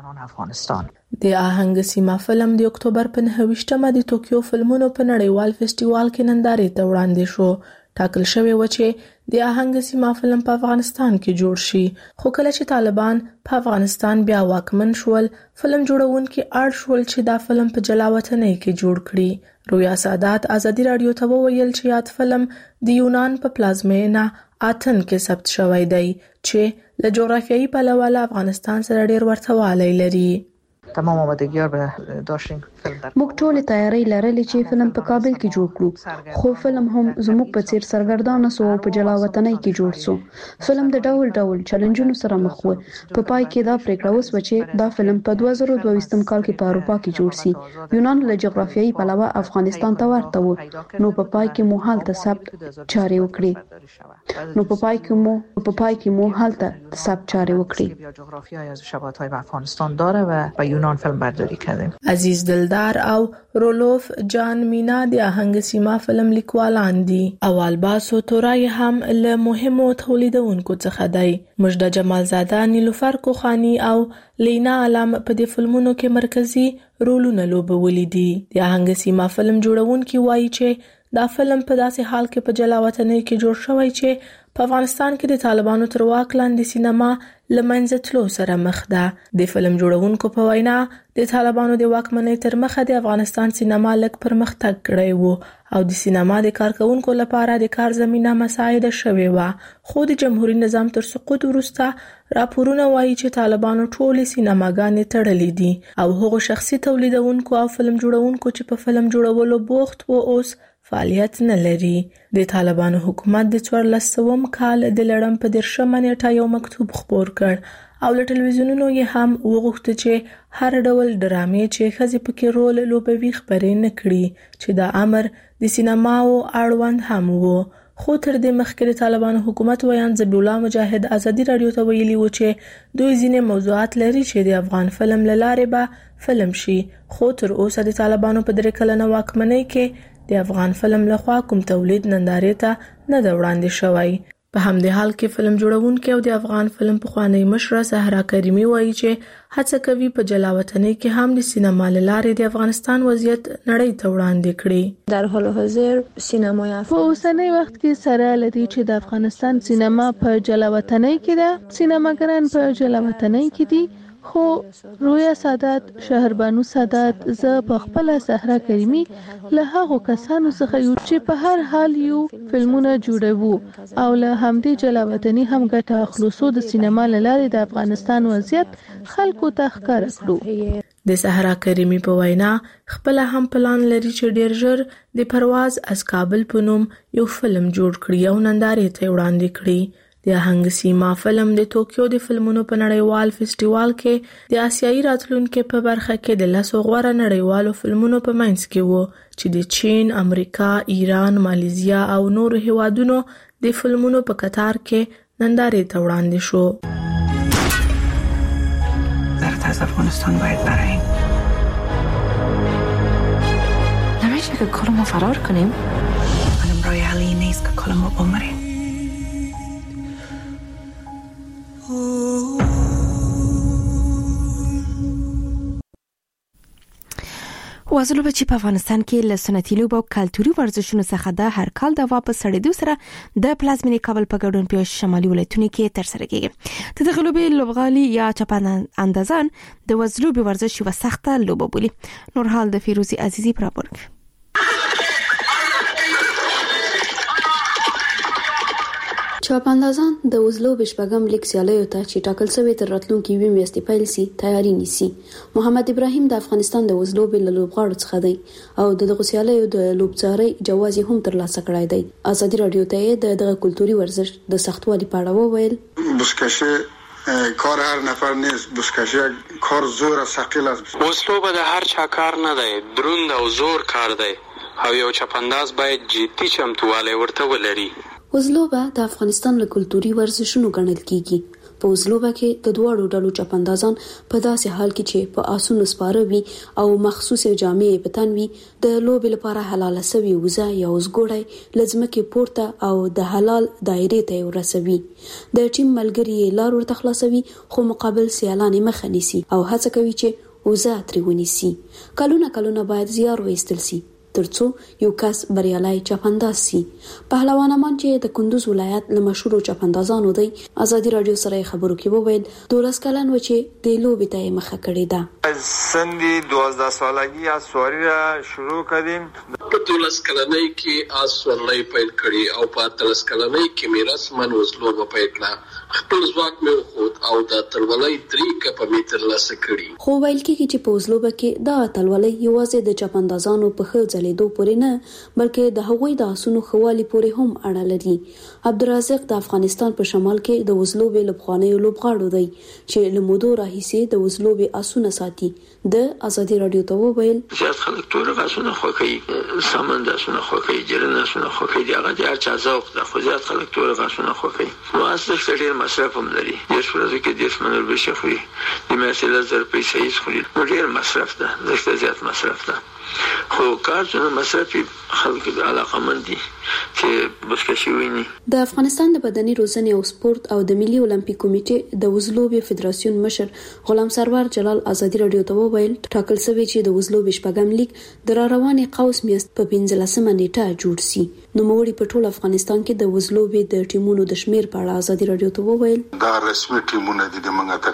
Speaker 12: وړي.
Speaker 13: د آهنګ سیما فلم د اکتوبر په نهه ویشتمه د توکیو فلمونو په نړیوال فیسټیوال کې نندارې ته وړاندې شو. ټاکل شوی و چې د آهنګ سیما فلم په افغانستان کې جوړ شي، خو کله چې طالبان په افغانستان بیا واکمن شول، فلم جوړونکي اړ شول چې دا فلم په جلا وطنۍ کې جوړ کړي. رویا سادات ازادي رادیو ته وویل چې یاد فلم د یونان په پلازمینه اتن کې ثبت شوی دی چې له جغرافیایي پلوه له افغانستان سره ډیر ورته والی لري.
Speaker 21: تمام آمادگی‌ها به داشتیم فیلم در
Speaker 12: موږ ټول تیاری لرلې چې فلم په کابل کې جوړ کړو، خو فلم هم زموږ په څیر سرګردانه سو او په جلا وطنۍ کې جوړ سو. فلم د ډول ډول چیلنجونو سره مخ و. په پای کې دا پریکړه وسوه چې دا فلم په دوه زره دوه ویشتم کال کې په اروپا کې جوړ سي. یونان له جغرافیایي پلوه افغانستان ته ورته و، نو په پای کې مو هلته ثبت چارې وکړې. نو په پای کې مو په پای کې مو هلته ثبت چارې وکړې.
Speaker 21: جغرافیای از شباهت‌های با افغانستان داره و با یونان فیلم برداری کردیم.
Speaker 13: عزیز دلدار او رولوف جان مینا د آهنګ سیما فلم لیکوالان دي. اول باسو تورای هم له مهمو تولیدونکو څخه دی. مجد جمالزاده، نیلوفر کوخانی او لینا علم په دې فلمونو کې مرکزی رولونه لوبولي دي. د آهنګ سیما فلم جوړونکي وایي چې دا فلم په داسې حال کې په جلا وطنۍ کې جوړ شوی چې په افغانستان کې د طالبانو تر واک لاندې سینما لمنځه تلو سره مخ ده. د فلم جوړونکو په وینا د طالبانو د واکمنۍ تر مخه د افغانستان سینما لږ پرمختګ کړی وو او د سینما د کارکونکو لپاره د کار زمينه مساعده شوې وه، خو د جمهوریت نظام تر سقوط وروسته راپورونه وایي چې طالبانو ټولې سینماګانې تړلې دي او هغو شخصي تولیدونکو او فلم جوړونکو چې په فلم جوړولو بوخت وو اوس
Speaker 1: فعالیت نه لري. د طالبانو حکومت د څوارلس سوه کال د لړم په دیرشمه نیټه یو مکتوب خپور کړ او له ټلویزیونونو یې هم وغوښته چې هر ډول ډرامې چې ښځې پکې رول لوبوي خپرې نه کړي، چې دا امر د سینماو اړوند هم وو. خو تر دې مخکې د طالبانو حکومت ویان ذبیح الله مجاهد ازادي رادیو ته ویلي و چې دوی ځینې موضوعات لري چې د افغان فلم له لارې به فلم شي، خو تر اوسه د طالبانو په درې کلنه واکمنۍ کې د افغان فلم لخوا کوم تولید نندارې ته نه دی وړاندې شوی. په همدې حال کې فلم جوړونکي او د افغان فلم پخوانی مشره زهرا کریمي وایي چې هڅه کوي په جلاوطنۍ کې هم د سینما له لارې د افغانستان وضعیت نړۍ ته وړاندې کړي.
Speaker 3: در حال حاضر سینمای افغان په اوسنی وخت کې سره لدی چې د افغانستان سینما په جلاوطنۍ کې ده، سینماګران په جلاوطنۍ کې دي، خو رویا سادات، شهربانو سادات، زه په خپل زهرا کریمي له هغو کسانو څخه یو چې په هر حال یو فلمونه جوړوو او له همدې جلاوطنۍ هم ګټه اخلو، سو د سینما له لارې د افغانستان وضعیت خلکو ته ښکاره کړو.
Speaker 1: د زهرا کریمي په وینا خپل هم پلان لري چې ډیر ژر د پرواز از کابل په نوم یو فلم جوړ کړي او نندارې ته وړاندې کړي. د آهنګ سیما فلم د ټوکیو د فلمونو په نړیوال فستیوال کې د آسیایي راتلونکو په برخه کې د لسو غوره نړیوالو فلمونو په منځ کې وو چې د چین، امریکا، ایران، مالیزیا او نورو هیوادونو د فلمونو په قطار کې نندارې ته وړاندې شو.
Speaker 22: درد از افغانستان باید براییم. نمیشه که کلمو فرار کنیم. منم رای حلی نیست که کلمو بمریم.
Speaker 4: وازلوبه چې په افغانستان کې له سنتي لوبو او کلتوري ورزشونو څخه د هر کال د واپس سړېدو سره د پلازمینې کابل په ګډون په شمالي ولایتونو کې ترسره کیږي. د دغه لوبې لوبغالي یا چپن اندازان د وازلوبې ورزش یوه سخته لوبه بولي. نور حال د فیروزي عزیزي پر راپور.
Speaker 12: چاپاندازان د وزلو بشپغم لیک سیالیو ته چې ټاکل شوی تر راتلونکي یوې میاشتې پیل سي تیاری نیسي. محمد ابراهیم د افغانستان د وزلو بل لوبغاړو څخه دی او د دغه سیالیو د لوبځاري جواز هم ترلاسه کړی دی. ازادي رادیو ته د دغه کلتوري ورزش د سختوالي په اړه وویل.
Speaker 23: بسکشه کار هر نفر نیست، بسکشه کار زور و ثقیل است.
Speaker 8: وزلو به د هر چا کار نه دی، دروند او زور کار دی او یو چاپانداز باید جدي چمتووالی ورته ولري.
Speaker 12: وزلوبه د افغانستان له کلتوري ورزشونو ګڼل کیږي. په وزلوبه کې د دوړو ډلو چاپاندازان په داسې حال کې چې په آسونو سپاره وي او مخصوصه جامې په تن وي د لوبې لپاره حلاله سوي وزه یا وزګوړی لزمکه پورته او د حلال دایره ته ورسوي. د ټیم ملګری لار ورته خلاصوي خو مقابل سیالان مخه نیسي او هڅه کوي چې وزه ترې ونیسي. کلونه کلونه باید زیار وایستل سي ترڅو یو کس بریالای چاپانداز سي. پهلوان امان چې د کندوز ولایت له مشهور چاپاندازانو دی ازادي رادیو سره خبرو کې وویل دولس کلن و چې د لوبې ته مخه کړې ده.
Speaker 23: سندي دوازده سالگی از سواری را شروع کردیم.
Speaker 9: په دولس کلنۍ کې آس سورلۍ پیل کړي او په اتلس کلنۍ کې مې رسمن وزلوبه پیل کړه. خپل ځواک مې وښود او د اتلولۍ درې کپه مې ترلاسه کړي.
Speaker 12: خو ویل کېږي چې په وزلوبه کې دا اتلولۍ یوازې د چاپاندازانو په ښه ځلېدو پورې نه بلکې د هغوی د آسونو ښه والي پورې هم اړه لري. عبدالرزاق د افغانستان په شمال کې د وزلوبې له پخوانیو لوبغاړو دی چې له مودو راهیسې د وزلوبې آسونه ساتي. د ازادي رادیو ته وویل
Speaker 24: زیات خلک ټول غاسونه خوښوي، سامان داسونه خوښوي، جرنه داسونه خوښوي، هغه د هر چا ذوق ده، خو زیات خلک ټول غاسونه خوښوي. نو اصل ډېر مصرف هم لري. د ورځې کې د اسمنور بشي خوري، د میاشتې لس زره پیسې خوري، نو ډېر مصرف ده، ډېر زیات مصرف ده. خو کارونه مصرفي خلک د علاقمند دي چې بسکشي ویني.
Speaker 12: د افغانستان د بدني روزنې او سپورت او د ملي اولمپیک کمیټې د وزلوبې فدراسیون مشر غلام سرور جلال ازادي رادیو ته وویل ټاکل شوی چې د وزلوبې شپږم لیگ د را روانې قوس میاشت په پنځلسمه نیټه جوړ شي. نو موړي په ټول افغانستان کې د وزلوبې د ټیمونو د شمیر په اړه ازادي رادیو ته وویل
Speaker 23: دا رسمي ټیمونه دي، د منګه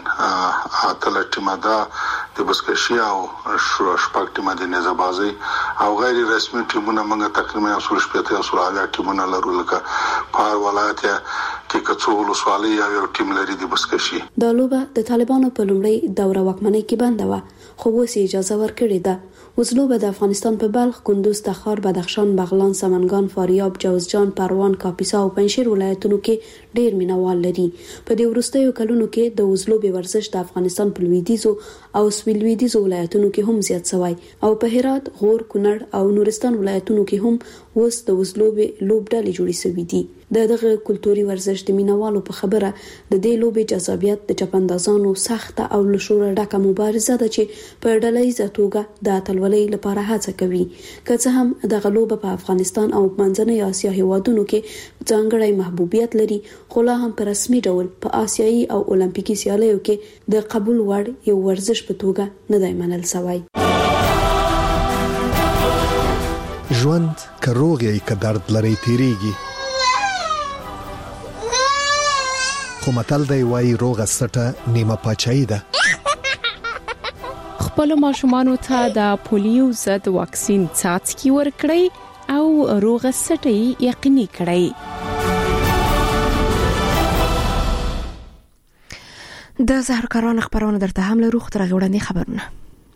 Speaker 23: تقریبا اتل ټیمه ده د بسکشي او شپږ ټیمه د نزابازي او غیر رسمي ټیمونه منګه تقریبا اصول شپته اصول عالی ټیمونه لرو لکه په ولایت کې کڅو ولسوالۍ یو ټیم لري د بسکشي.
Speaker 12: دا لوبه د طالبانو په لومړی دوره واکمنۍ کې بنده و خو اوس اجازه ورکړې ده. وزلوبه د افغانستان په بلخ، کندوز، تخار، بدخشان، بغلان، سمنګان، فاریاب، جوزجان، پروان، کاپیسا او پنجشیر ولایتونو کې ډیر مینوال لري. په دې وروستیو کلونو کې د وزلوبې ورزش د افغانستان په لویدیځو او سویل لویدیځو ولایتونو کې هم زیات شوی او په هرات، غور، کونړ او نورستان ولایتونو کې هم اوس د وزلوبې لوبډلې جوړې شوې دي. د دغه کلتوري ورزش د مینوالو په خبره د دې لوبې جذابیت د چپندازانو سخته او له شوره ډکه مبارزه ده چې په ډلهییزه توګه د اتلولۍ لپاره هڅه کوي. که څه هم دغه لوبه په افغانستان او منځنۍ اسیا هیوادونو کې ځانګړی محبوبیت لري، خو لا هم په رسمي ډول په آسیایي او اولمپیکي سیالیو کې د قبول وړ یو ورزش په توګه نه دی منل شوی.
Speaker 2: ژوند که روغ یې که درد لري تیریږي، خو متل دی وایي روغه سټه نیمه پاچاهي ده.
Speaker 5: خپل ماشومانو ته د پولیو ضد واکسین څاڅکي ورکړئ او روغه سټه یقیني کړئ.
Speaker 4: د زهر کاران خبرونه درته هم لرو، خو تر هغه وړاندې خبرونه.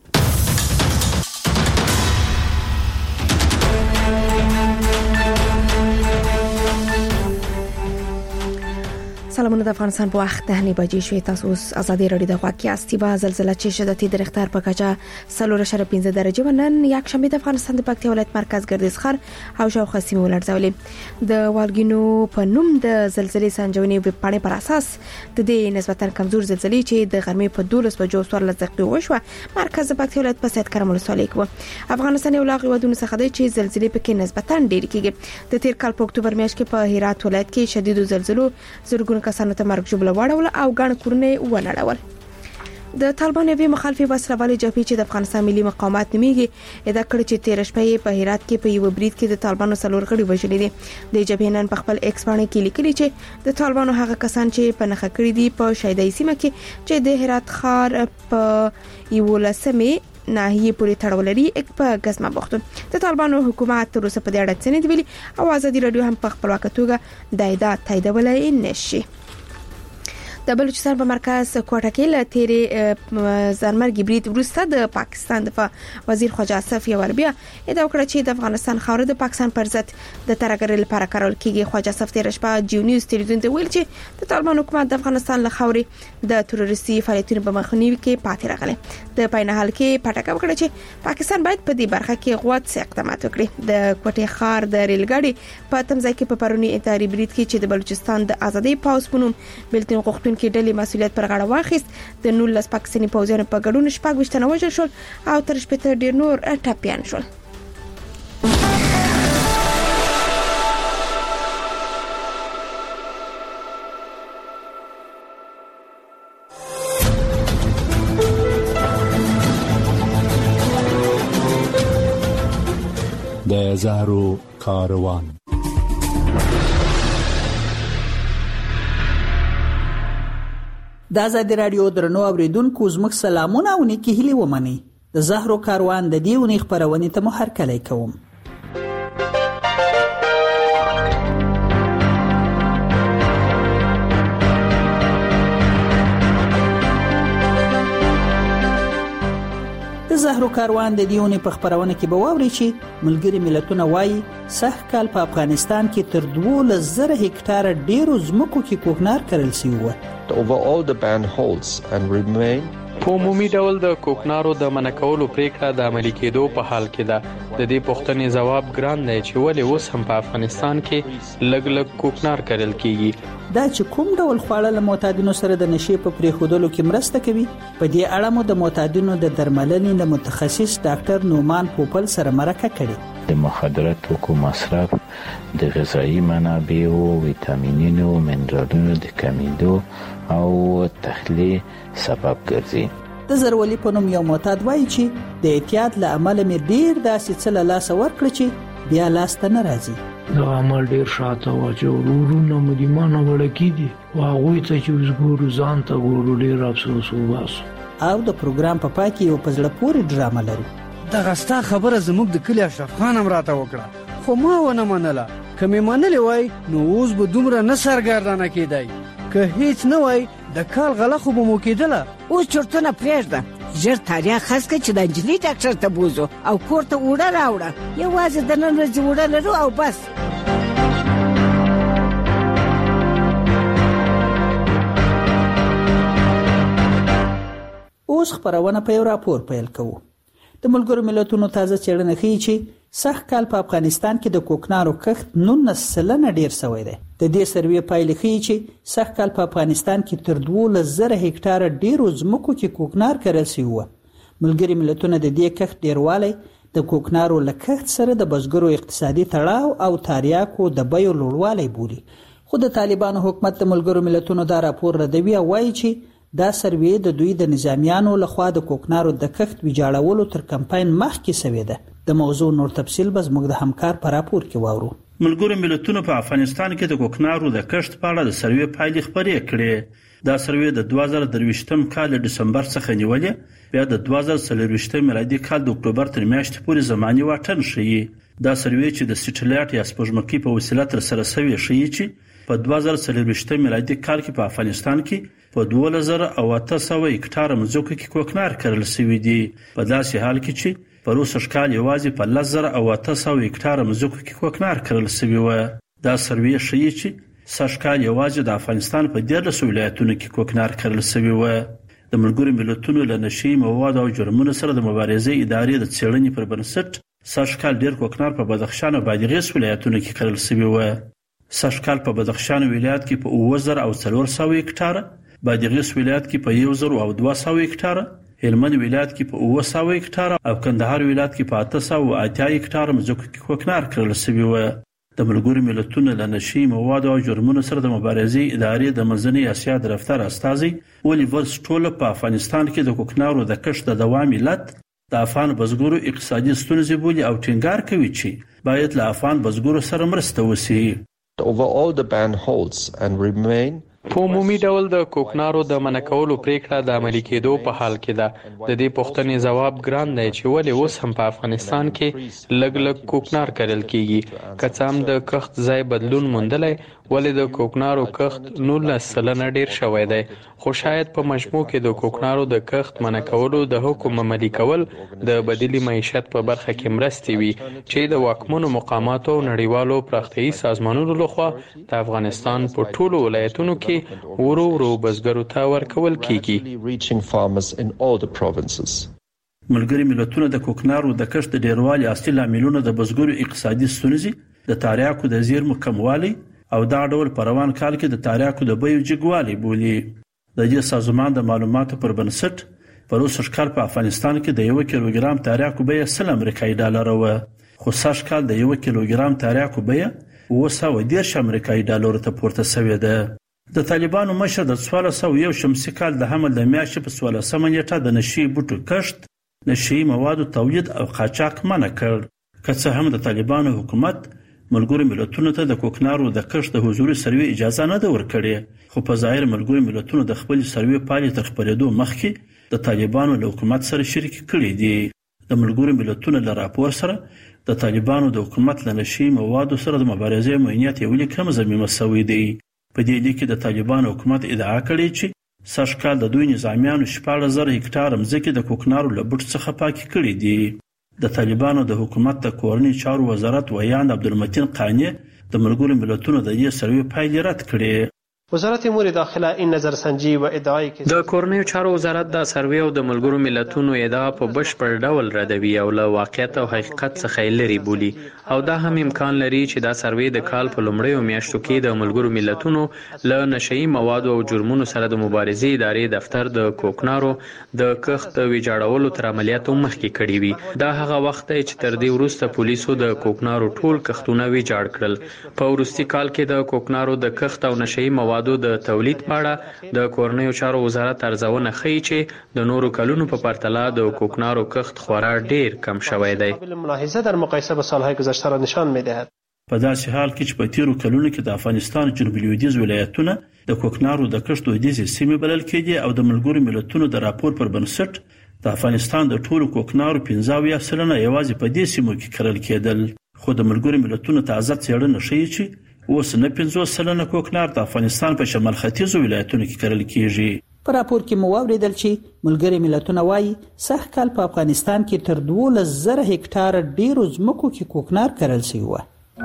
Speaker 4: سلامونه. د افغانستان په وخت د نه بجې شوې. تاسو اوس ازادي رادیو د غواکي استیبا زلزلہ چې شدتي د رختار په کچه څلور اعشاریه پنځه درجه ونن یک شنبه د افغانستان د پکتیا ولایت مرکز ګردیز خر او شاوخوا سیمې ولړزولې. د والګینو په نوم د زلزلې سنجونې په پاڼې پر اساس د دې نسبتا کمزور زلزلې چې د غرمې په دولس بجو څوارلس دقیقې وشوه مرکز د پکتیا ولایت په سید کرم ولسوالۍ کې. افغانستان یو لاغ ودونه څخه دی چې زلزلې پکې نسبتا ډېر کېږي. د تیر کال په اکتوبر میاشت کې په هرات ولایت کې شدید زلزلو زرګونه کسانو ته مرګ ژوبله واړول او ګڼ کورونه ونړول. د طالبانو یوې مخالفي وسلوالې جبهې چې د افغانستان ملي مقاومت نومیږي ادعا کړې چې تیر شپه په هرات کې په یو برید کې د طالبانو څلور غړي وژلي دي. د جبهې نن په خپل ایکس باندې کې لیکلي چې د طالبانو هغه کسان چې په نخښه کړی دي په شهیدای سیمه کې چې د هرات ښار په یو لسمه ناحیه پورې تړول لري په قسمه بوختو. د طالبانو حکومت تر اوسه په دې اړه څه نه دی ویلي او ازادي رادیو هم په خپلواک توګه د ادعا تاییدولای نشي. د بلوچستان په مرکز کوټه کې له تیرې ځانمرګي برید وروسته د پاکستان د وزیر خواجه اسف یواربیا ادعا وکړه چې د افغانستان خاوره د پاکستان پر ضد د ترګرۍ لپاره کارول کیږي. خواجه اسف تیر شپه جیو نیوز ټلویزیون ته ویل چې د طالبان حکومت د افغانستان له خاورې د تروریستي فعالیتونو په مخنیوي کې پاتې راغلی. د پاینهال کې پټکه وکړه چې پاکستان باید په دې برخه کې غوړ څه اقدامات وکړي. د کوټې ښار د ریلګاډي په تمځای کې په پرونی اتحادیې برید کې چې د بلوچستان د ازادي پاوس په نوم بلتن غوښتون کې ډلې مسؤلیت پر غاړه واخیست. د نولس پاکستاني پوځیانو په ګډون شپږ وشتنه وژل شول او تر شپږ ډیر نور ټپيان شول.
Speaker 10: د زهرو کاروان.
Speaker 11: د ازادي رادیو درنو اوریدونکو زموږ سلامونه او نیکی هیلې ومني. د زهرو کاروان د دې ونې خبرونه ته مو هرکلی کوم. د زهرو کاروان د دې ونې په خبرونه کې به واوري چې ملګری ملتونه وایي سږ کال په افغانستان کې تر دولس زره هکتاره ډیرو ځمکو کې کوکنار کرل شوی و.
Speaker 25: Overall the ban holds and remain.
Speaker 8: په عمومي ډول د کوکنارو د منکولو پریکړه د عملي کېدو په حال کې ده. د دې پوښتنې ځواب ګران دی چې ولې اوس هم په افغانستان کې لګ لګ کوکنار کرل کیږي.
Speaker 11: دا چې کوم ډول خواړه له معتادینو سره د نشې په پریښودلو کې مرسته کوي، په دې اړه مو د معتادینو د درملنې د متخصص ډاکټر نومان پوپل سره مرکه کړې.
Speaker 26: د مخدره توکو مصرف د غذایی منابعو، ویټامینونو، منرالونو د کمیدو او تخلیه سبب ګرځي.
Speaker 11: د زرولي په نوم یو معتاد وایي چې د اعتیاد له امله مې ډیر داسې څه له لاسه ورکړه چې بیا لاس ته نه راځي.
Speaker 27: دا عمل ډیر شاته و چې ورورونه مدیمانه وړکی دي او هغه ته چې وګورو ځان ته ګورو ډیر افسوس وباسو.
Speaker 11: او د پروګرام په پای کې یو پزړه پورې ډرامه لرو.
Speaker 28: دغه ستا خبره زموږ د کلی اشرف خان هم راته وکړه، خو ما ونه منله. که مې منلې وای نو اوس به دومره نه سرګردانه کېدای. که هیڅ نه وای د کال غله خو به مو کېدله.
Speaker 29: اوس چرتونه پرېږده،
Speaker 6: ژر تاریخ خاص کړ چې د انجلۍ ډاکټر ته بوزو او کور ته وړه راوړه. یوازې د نن ورځې وړه لرو او بس.
Speaker 11: اوس خبرونه په یو راپور پیل کوو. د ملګرو ملتونو تازه څېړنه ښیي چې سږ کال په افغانستان کې د کوکنارو کښت نولس سلنه ډیر شوی دی. د دې سروې پایلې ښیي چې سږ کال په افغانستان کې تر دولس زره هکټاره ډیرو ځمکو کې کوکنار کرل شوی و. ملګري ملتونه د دې کښت ډیروالی د کوکنارو له کښت سره د بزګرو اقتصادي تړاو او تاریاکو د بیو لوړوالی بولي. خو د طالبانو حکومت د ملګرو ملتونو دا راپور ردوي او وایي چې دا سروې د دوی د نظامیانو لخوا د کوکنارو د کښت ویجاړولو تر کمپاین مخکې شوې ده. د موضوع نور تفصیل به زموږ د همکار په راپور کې واورو.
Speaker 7: ملګرو ملتونو په افغانستان کې د کوکنارو د کښت په اړه د سروې پایلې خبرې کړې. دا سروې د دوه زره درویشتم کال د ډسمبر څخه نیولې، بیا د دوه زره څلورویشتم میلادي کال د اکتوبر تر میاشتې پورې زماني واټن ښیي. دا سروې چې د سټلایټ یا سپوږمکۍ په وسیله تر سره شوې ښیي چې په دوه زره څلورویشتم میلادي کال کې په افغانستان کې په دوه زره او اته سوه هکټاره مځکو کې کوکنار کرل شوی دی. په داسې حال کې چې په روسش کال یوازې په لس زره او اته سوه هکټاره مځکو کې کوکنار کرل شوی و. دا سروې ښیي چې سږ کال یوازې د افغانستان په دیارلس ولایتونو کې کوکنار کرل شوی و. د ملګرو ملتونو له نشي مواد او جرمونو سره د مبارزې ادارې د څېړنې پر بنسټ سږ کال ډیر کوکنار په بدخشان او بادغیس ولایتونو کې کرل شوی و. سږ کال په بدخشان ولایت کې په اووه زره او څلور سوه هکټاره، بادغیس ولایت کې په یو زر او دوه سوه هکټاره، هلمند ولایت کې په اووه سوه هکټاره او کندهار ولایت کې په اته سوه او اتیا هکټاره مځکو کې کوکنار کرل شوی و. د ملګرو ملتونو له نشي مواد او جرمونو سره د مبارزې ادارې د منځنۍ اسیا د دفتر استازي اولیور سټول په افغانستان کې د کوکنارو د کښت د دوام علت د افغان بزګرو اقتصادي ستونزې بولي او ټینګار کوي چې باید له افغان بزګرو سره مرسته وشي.
Speaker 25: Overall, the ban holds and remain
Speaker 8: په عمومي ډول د کوکنارو د منع کولو پریکړه د عملي کېدو په حال کې ده. د دې پوښتنې ځواب ګران دی چې ولې اوس هم په افغانستان کې لږ لږ کوکنار کرل کیږي. که څه هم د کښت ځای بدلون موندلی، ولې د کوکنارو کښت نولس سلنه ډیر شوی دی. خو شاید په مجموع کې د کوکنارو د کښت منع کولو د حکم عملي کول د بدیلي معیشت په برخه کې مرستې وي چې د واکمنو مقاماتو او نړیوالو پراختیایي سازمانونو لخوا د افغانستان په ټولو ولایتونو کې ورو ورو بزګرو ته ورکول کیږي.
Speaker 7: ملګري ملتونه د کوکنارو د کښت د ډیروالي اصلي لاملونه د بزګرو اقتصادي ستونزې، د تاریاکو د زیرمو کموالی او دا ډول په روان کال کې د تاریاکو د بیو جګوالی بولي. د دې سازمان د معلوماتو پر بنسټ په روسش کال په افغانستان کې د یو کیلوګرام تاریاکو بیه سل امریکایي ډالر و، خو سږ کال د یو کیلوګرام تاریاکو بیه اوه سوه دېرش امریکایي ډالر ته پورته شوې ده. د طالبانو مشر د څوارلس سوه یو شمسي کال د حمل د میاشتې په څوارلسمه نیټه د نشي بوټو کښت، نشي موادو تولید او قاچاق منع کړ. که څه هم د طالبانو حکومت ملګرو ملتونو ته د کوکنارو د کښت د حضوري سروې اجازه نه ده ورکړې، خو په ظاهر ملګرو ملتونو د خپل سروې پایلې تر خپرېدو مخکې د طالبانو له حکومت سره شریک کړي دي. د ملګرو ملتونو له راپور سره د طالبانو د حکومت له نشي موادو سره د مبارزې معینیت یو لیک هم ضمیمه شوی دی. په دې لیک کې د طالبانو حکومت ادعا کړې چې سږ کال د دوی نظامیانو شپاړس زره هکټاره مځکې د کوکنارو له بوټ څخه پاکې کړې دي. د طالبانو د حکومت د کورنۍ چارو وزارت ویاند عبدالمتین قانی د ملګرو ملتونو د دې سروې پایلې رد کړې.
Speaker 14: وزارت امور داخله این نظرسنجی و ادعای که
Speaker 8: د کورنیو چارو وزارت د سروې او د ملګرو ملتونو ادعا په بشپړ ډول ردوي او له واقعیت او حقیقت څخه لري بولي، او دا هم امکان لري چې دا سروې د کال په لومړیو میاشتو کې د ملګرو ملتونو له نشئی موادو او جرمونو سره د مبارزې ادارې دفتر د کوکنارو د کښت ویجاړولو تر عملیاتو مخکې کړي وي. دا هغه وخت دی چې تر دې وروسته پولیسو د کوکنارو ټول کښتونه ویجاړ کړل. په وروستي کال کې د کوکنارو د کښت او نشئی موادو د تولید په اړه د کورنیو چارو وزارت ارزونه ښیي چې د نورو کلونو په پرتله د کوکنارو کښت خورا ډیر کم شوی دی.
Speaker 14: ملاحظه در مقایسه با سالهای گذشته را نشان می‌دهد.
Speaker 7: په داسې حال کې چې په تیرو کلونو کې د افغانستان جنوبي لویدیځ ولایتونه د کوکنارو د کښت لویدیځې سیمې بلل کېدي او د ملګرو ملتونو د راپور پر بنسټ د افغانستان د ټولو کوکنارو پنځه اویا سلنه یوازې په دې سیمو کې کرل کېدل. خو د ملګرو ملتونو تازه څېړنه ښیي چې اوس نه پنځوس سلنه کوکنار د افغانستان په شمال ختیځو ولایتونو کې کرل کېږي.
Speaker 11: په راپور کې مو واوریدل چې ملګري ملتونه وایي سږ کال په افغانستان کې تر دولس زره هکټاره ډیرو ځمکو کې کوکنار کرل شوی و.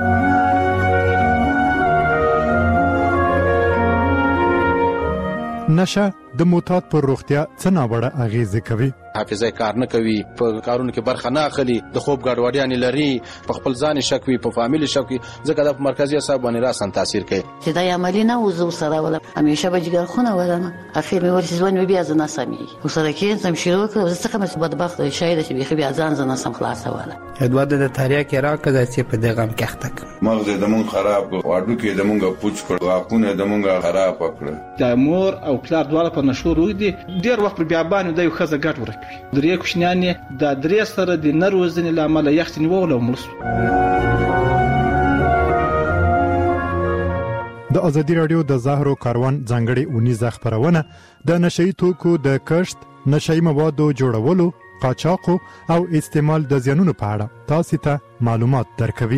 Speaker 13: نشه د معتاد پر روغتیا څه ناوړه اغیزه کوي.
Speaker 15: حافظه کار نه کوي، په کارونو کې برخه نه اخلي، د خوب ګډوډیانې لري، په خپل ځان شک وي، په فامیل شک وي، ځکه د مرکزي اعصاب باندې راسن تاثیر کوي.
Speaker 16: چې دا عملی نه وزو سره ولا همیشه بجګر خونه ولنه اخر مې ورته ځوان بیا ځنه سمي وسره کې سم شروع کړ زه څنګه مې بدبخت شاید چې بیا ځان ځنه سم خلاص ولا
Speaker 17: ادوار د تاریخ کې راکړه چې په دغه کې اخته
Speaker 18: مغز د مون خراب واډو کې د مونږه پوچ کړ غاپونه د مونږه خراب کړ.
Speaker 19: د مور او پلار دواړه په نشو روي دي ډیر وخت بیا باندې د یو خزه ګټ ورکوي. درې کوښنیانې د درې سره د نروزنې لامل یخت نیول او مړ.
Speaker 13: د ازادي رادیو د زهرو کاروان ځانګړي اونیزه خبرونه د نشئی توکو د کښت، نشئی موادو جوړولو، قاچاق او استعمال د زیانونو په اړه تاسو ته معلومات درکوي.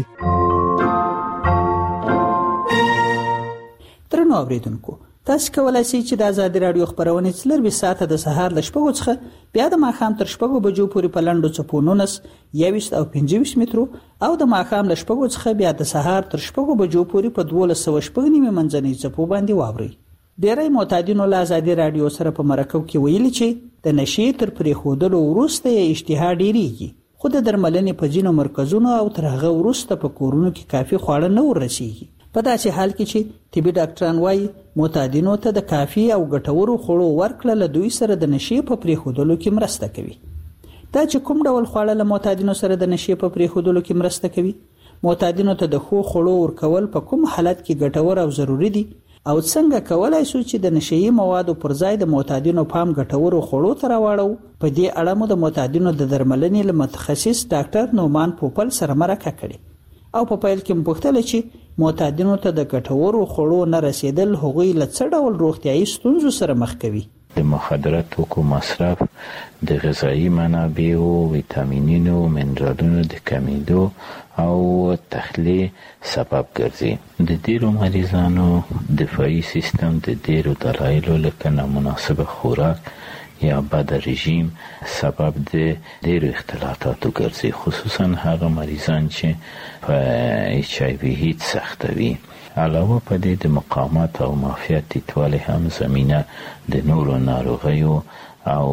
Speaker 11: درنو اوریدونکو، تاسو کولای شئ چې د ازادي رادیو خبرونه څلور ساعته د سهار ل شپږو څخه بیا د ماښام تر شپږو بجو پورې په لنډو څپو نولس، یوویشت او پنځه ویشت مترو او د ماښام ل شپږو څخه بیا د سهار تر شپږو بجو پورې په دولس سوه شپږ نیمه منځنۍ څپو باندې واورئ. ډیری معتادینو له ازادي رادیو سره په مرکو کې ویلي چې د نشې تر پرېښودلو وروسته یې اشتها ډیریږي، خو د درملنې په ځینو مرکزونو او تر هغه وروسته په کورونو کې کافي خواړه نه ورسیږي. په داسې حال کې چې طبي ډاکټران وایي معتادینو ته د کافي او ګټورو خوړو ورکړه له دوی سره د نشې په پرېښودلو کې مرسته کوي. دا چې کوم ډول خواړه له معتادینو سره د نشې په پرېښودلو کې مرسته کوي، معتادینو ته د ښو خوړو ورکول په کوم حالت کې ګټور او ضروری دي، او څنګه کولای شو چې د نشئی موادو پر ځای د معتادینو پام ګټورو خوړو ته راوړو. په دې اړه مو د معتادینو د درملنې له متخصص ډاکټر نومان پوپل سره مرکه کړې او په پیل کې مپوښتل چې معتادینو ته د ګټورو خوړو نه رسیدل هغوی له څه ډول روغتیايي ستونزو سره مخ کوي.
Speaker 26: د مخدره توکو مصرف د غذایی منابعو، ویټامینونو، منرالونو د کمیدو او تخلیه سبب ګرځي. د ډیرو مریضانو دفاعي سیستم د ډیرو دلایلو لکه نامناسب خوراک یا بد رژیم سبب د ډیرو اختلالاتو ګرځي، خصوصا هغه مریضان چې په ایچ آی وی هیڅ سختوي. علاوه په دې د مقاومت او معافیت ټیټوالی هم زمینه د نورو ناروغیو او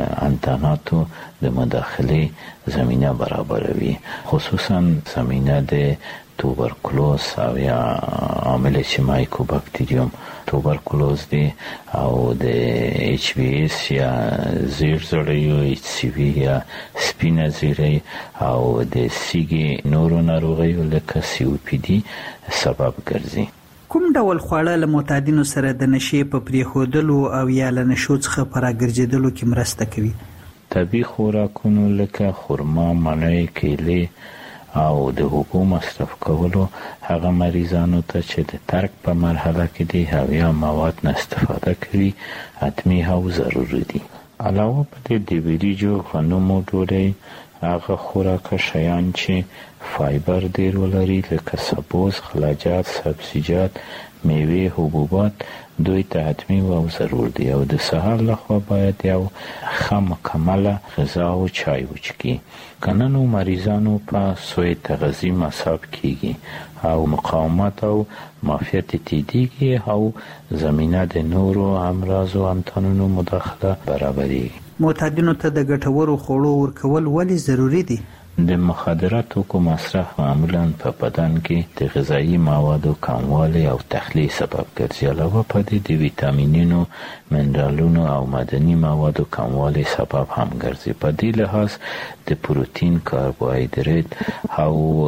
Speaker 26: انتاناتو د مداخله زمینه برابروي، خصوصا زمینه د توبرکلوز او یا عامل چې مایکوباکتریوم توبرکلوز دی او د ایچ وی ایس یا زیر زړیو ایچ سی وی یا سپینه زیری او د سیګي نورو ناروغیو لکه سی او پی دی سبب ګرځي.
Speaker 11: کوم ډول خواړه له معتادینو سره د نشې په پرېښودلو او یا له نشو څخه په راګرځېدلو کې مرسته کوي؟
Speaker 26: طبیعي خوراکونو لکه خرما، مڼې، کیلې او د اوبو مصرف کولو هغه مریضانو ته چې د ترک په مرحله کې دي هغه مواد نه استفاده کوي حتمی او ضروري دي. علاوه په دې د وریجو، غنمو ډوډۍ هغه خوراکه شیان چې فایبر ډیر ولري لکه سبوس، خلاجات، سبزیجات، میوه، حبوبات دوی ته حتمی او ضرور دي. او د سهار لخوا باید یو ښه مکمله غذا او چای وڅښي. کنه نو مریضانو په سوی تغذیه مصاب کیږي او مقاومت او معافیت تیدیږي او زمینه د نورو امراض او انتانونو مداخله برابرېږي.
Speaker 11: معتادینو ته د ګټورو خوړو ورکول ولې ضروری دي؟
Speaker 26: د مخدره توکو مصرف معمولا په بدن کې د غذایی موادو کموالی او تخلیه سبب ګرځي. علاوه په دې د ویټامینونو، منرالونو او معدني موادو کموالی سبب هم ګرځي. په دې لحاظ د پروتین، کاربوهایدریت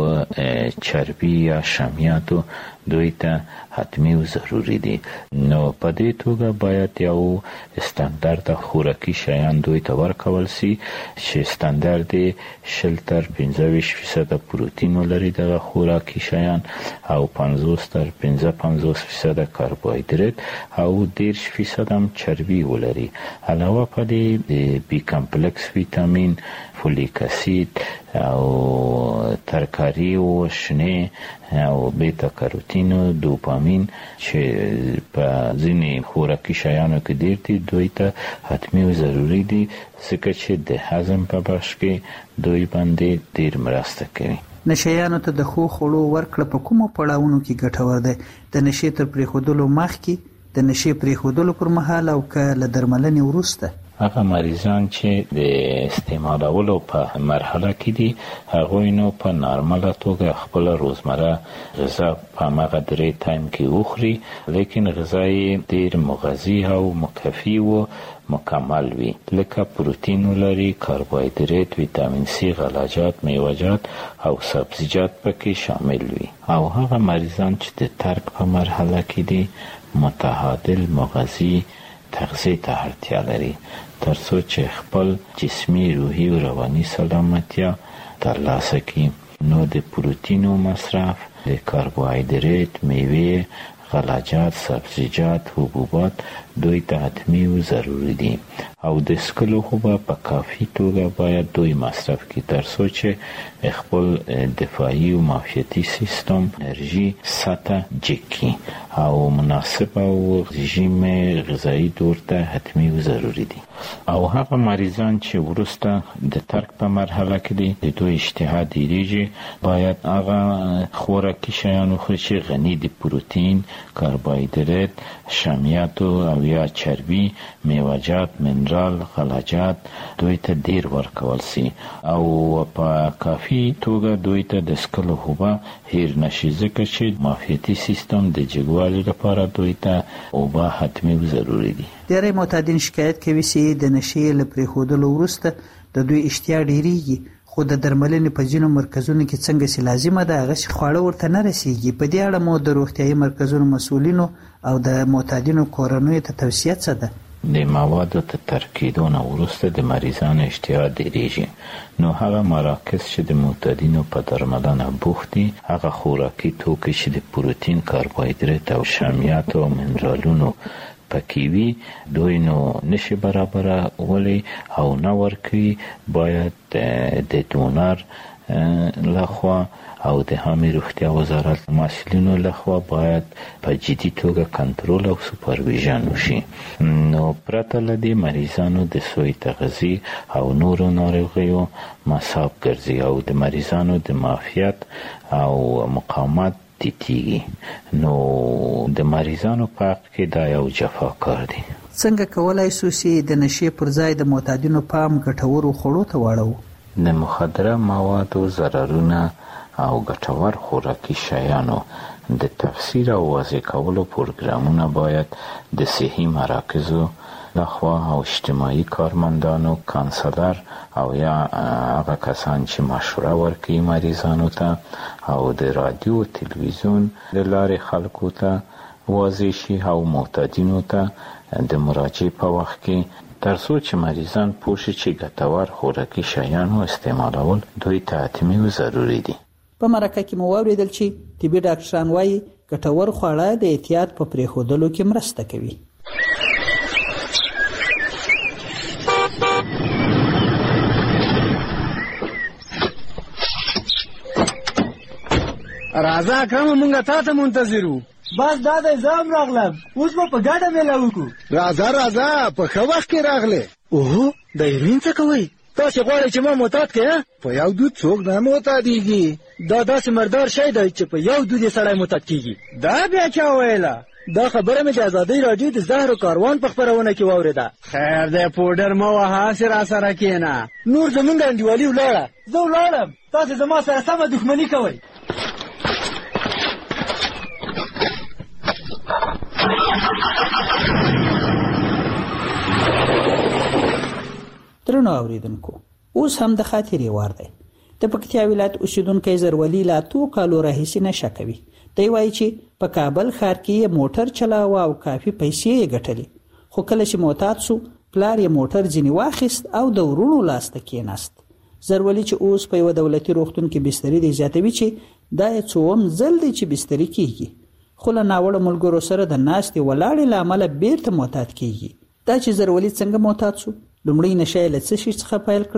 Speaker 26: او چربی یا شامیاتو دوی ته حتمی او ضروری دي. نو په دې توګه باید یو استاندارد خوراکي شیان دوی ته ورکول شي چې استاندارد شل تر پنځه ویشت فیصد پروتین ولري دغه خوراکي شیان او پنځوس تر پنځه پنځوس فیصد کاربوهایدریت او دېرش فیصد هم چربی ولري. علاوه په دې د بی کمپلکس ویټامین، فولیک اسید، او ترکاری او شنه او بیتا کاروتین او دوپامین چې په ځینې خوراکي شیانو کې ډیر دي دوی ته حتمی او ضروری دي ځکه چې د هضم په بخش کې دوی باندې ډیر مرسته کوي.
Speaker 11: نشیانو ته د خو خړو ورکړه په کومو پړاوونو کې ګټور دی؟ د نشي تر پریښودلو مخکې، د نشي پریښودلو پر مهال او که له درملنې وروسته؟
Speaker 26: هغه مریضان چې د استعمالولو په مرحله کې دي هغوی نو په نارماله توګه خپل روزمره غذا په هغه درې ټایم کې وخوري، لیکن غذا یې ډیر مغذي او مکفي و مکمل وي، لکه پروتین ولري، کاربوهایدرات، ویتامین سی، غلجات، میوه‌جات او سبزیجات پکې شامل وي. او هغه مریضان چې د ترک په مرحله کې دي متعادل مغذي تغذیه ته اړتیا لري ترڅو چې خپل جسمي، روحي او رواني سلامتیا ترلاسه کړي. نو د پروتینو مصرف، د کاربوهایدرات، میوه، غلجات، سبزیجات، حبوبات دوی ته حتمی او ضروری دي او د سکلو خو په کافي توګه باید دوی مصرف کړي ترڅو چې خپل دفاعي او معافیتي سیستم انرژي سطح جکي او مناسب او رژیم غذایی دور ته حتمی او ضروری دي. او هغه مریضان چې ورسته د ترک په مرحله کې دي د دوی اشتها ډیریږي باید هغه خوراکي شیان وخوري چې غني دي پروتین، کاربوهایدرات، شامیات او یا چربي، میوه‌جات، منرال، غلجات دوی ته ډیر ورکول سي او په کافي توګه دوی ته د سکلو خوبه هیر نشي ځکه چې معافیتي سیستم د جګوالي لپاره دوی ته اوبه حتمی او ضروری دي.
Speaker 11: ډېری معتادین شکایت کوي چې د نشي له پریښودلو وروسته د دوی اشتها ډیریږي، خو د درملنې په ځینو مرکزونو کې څنګه چې لازمه ده هغه خواړه ورته نه رسیږي. په دې اړه مو د روغتیايي مرکزونو مسؤلینو او د معتادینو کورنیو ته توصیه څه ده؟
Speaker 26: د موادو ته ترکیدو نه وروسته د مریضانو اشتها ډیریږي، نو هغه مراکز چې د معتادینو په درملنه بوخت دي هغه خوراکي توکي چې د پروتین، کاربوهایدرات او شامیات او منرالونو پکې وي دوی نو نشي برابره ولی او نه ورکوي. باید د دونر لخوا او د عامه روغتیا وزارت مسؤلینو لخوا باید په جدي توګه کنټرول او سوپرویژن وشي. نو پرته له دې مریضانو د سوء تغذیه او نورو ناروغیو مصاب ګرځي او د مریضانو د معافیت او مقاومت تیتیږي. نو د مریضانو په حق کې دا یو جفاکار دی.
Speaker 11: څنګه کولای شو چې د نشي پر ځای د معتادینو پام ګټورو خوړو ته واړو؟
Speaker 26: د مخدره موادو ضررونه او ګټور خوراکي شیانو د تفسیر او واضح کولو پروګرامونه باید د صحي مراکزو لخوا او اجتماعي کارمندانو، کانسلر او یا هغه کسان چې مشوره ورکوي مریضانو ته او د رادیو او تلویزیون د لارې خلکو ته واضح شي او معتادینو ته د مراجعې په وخت کې ترڅو چې مریضان پوه شي چې ګټور خوراکي شیانو استعمالول دوی ته حتمي او ضروري دي.
Speaker 11: په مرکه کې مو واوریدل چې طبي ډاکټران وايي ګټور خواړه د احتیاط په پریښودلو کې مرسته کوي.
Speaker 28: راځه اکرم مونږه تا ته منتظرو.
Speaker 1: بس دا د زام راغلم، اوس به په ګډه میله وکړو.
Speaker 28: راځه راځه په ښه وخت کې راغلې. اوهو د هیروین څه کوئ؟ تاسې غواړئ چې ما معتاد کړې؟
Speaker 1: په یو دود څوک نه معتادېږي.
Speaker 28: دا داسې مردار شی دی چې په یو دود یې سړی معتاد کېږي.
Speaker 1: دا بیا چا ویله؟
Speaker 28: دا خبره مې د ازادۍ راډیو د زهرو کاروان په خپرونه کې واورېده.
Speaker 1: خیر دی پوډر مه وهه، هسې راسره کښېنه.
Speaker 28: نور زمونږ انډیوالي ولاړه.
Speaker 1: زه ولاړم، تاسې زما سره سمه دښمني کوئ.
Speaker 11: درنو اوریدونکو، اوس هم د خاطرې وار دی. د پکتیا ولایت اوسیدونکی زرولي لا تو کالو راهیسې نشه کوي. دی وایي چې په کابل ښار کې موټر چلاوه او کافي پیسې یې ګټلې، خو کله چې معتاد سو پلار یې موټر ځینې واخیست او د ورونو لاس ته کېناست. زرولي چې اوس په یوه دولتي روغتون کې بستري دی زیاتوي چې دا یې څوم ځل دی چې بستري کېږي، خو له ناوړه ملګرو سره د ناستې ولاړې له امله بیرته معتاد کېږي. دا چې زرولي څنګه معتاد سو، لومړی نشه یې له څه شي څخه پیل کړه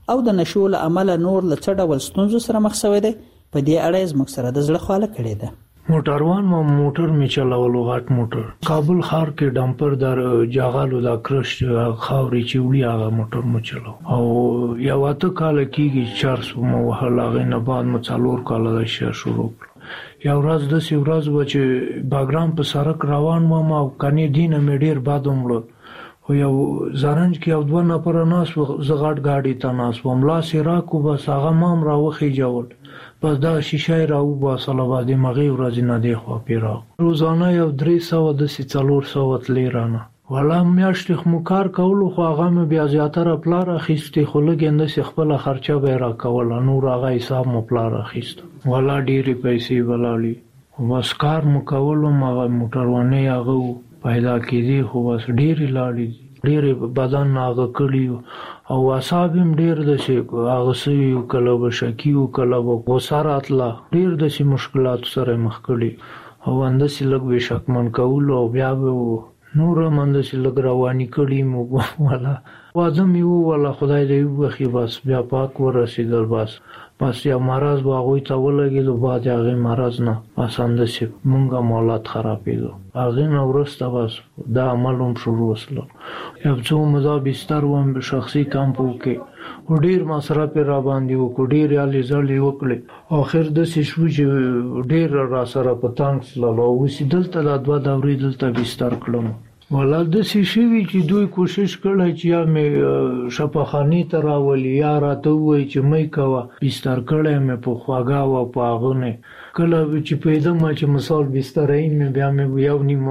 Speaker 11: او د نشو له امله نور له څه ډول ستونزو سره مخ شوی دی، په دې اړه زموږ سره د زړه خواله کړې ده.
Speaker 27: موټروان ما موټر می چلاولو، غټ موټر کابل ښار کې ډمپر در جاغالو دا کرش خاوري چې وړي هغه موټر مو چلاو او یا واته کال کېږي چار سو مو هغه نه بعد مو څلور کال د شیا شروع یا ورځ د سی ورځ و چې باګرام په سړک روان و ما کني دینه مې ډیر باد ومړ خو یو زرنج کې یو دوه نفر ناس زغړ گاډي ته ناس وملا سیرا کو بس هغه مام راوخی جوړ بس دا شیشه راو با صلوات دی مغي ورځ نه دی خو پیرا روزانه یو درې سو د سی څلور سو تلرانه ولا میاشت مو کار کولو خو هغه مې بیا زیاتره پلار اخیستې خو لګند سی خپل خرچه به را کول نور هغه حساب مو پلار اخیست ولا ډېری پیسې ولالي بس کار مو کولو ما موټروانه هغه پیدا کېدی خو بس ډېری لاړې ډېر بدن هغه کړی او اعصاب هم ډېر د شي هغه سوي کله بشکیو کله وسارات لا ډېر د شي مشکلات سره مخ کړي او اندسي لګ به شکمن کول او بیا به نور مندسي لګ رواني کړي مو ولا وازم یو ولا خدای دې وخی بس بیا پاک ورسېدل بس بس یا مرز باغوي ته ولګېدو بعد هغه مرز نه بس اندسي مونږه مولات خرابېدو هغه نو ورسته بس دا عملوم شروع وسلو یو څو مزه بستر وم به شخصي کمپو کې ډیر مصرف را باندې و ډیر یالي زړی وکړي اخر د ششو چې ډیر را سره پتانګ سلو وسیدل ته د دوه دورې دلته بستر کړم ولا د شیشوی چې دوی کوشش کړی چې یا مې شپخانی ته راولي یا راته وای چې مې کوا بستر کړی مې په خواګه او په غونه کله چې پیدا ما چې مثال بستر یې مې بیا مې یو نیم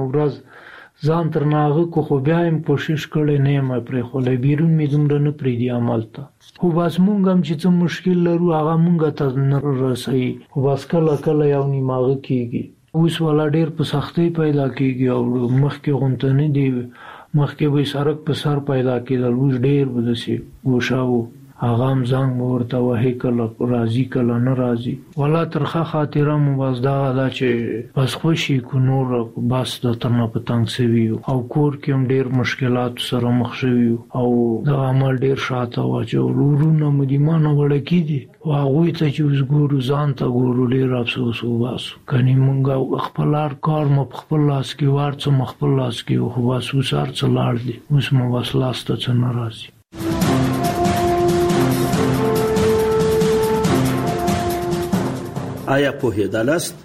Speaker 27: ورځ ځان تر ناغه کو خو بیا هم کوشش کړی نه مې پر خو له بیرون مې دومره نه پری دی عمل ته خو بس مونږ هم چې څه مشکل لرو هغه مونږ ته نه رسي خو بس کله کله یو نیماغه کیږي اوس ولا ډیر په سختي پیدا کیږي او مخکې غونټه نه دی مخکې به سرک په سر پیدا کېدل اوس ډیر بدسي وشاو هغه هم ځان ورته وهي کله راضي کله نه راضي ولا ترخه خاطره مو بس دا دا چې بس خوشي کو نور بس د تنه پتنګ سوي او کور کې هم ډیر مشکلات سره مخ شوي او دا عمل ډیر شاته و چې ورونه مدیمانه وړ کېدي او هغه ته چې وګورو ځان ته ګورو ډیر افسوس وباسو کني مونږ خپل کار مو خپل لاس کې ورڅ مخ خپل لاس کې خو بس وسار څه لاړ دي اوس مو بس لاس ته څه ناراضي
Speaker 7: آیا پوهېدلاست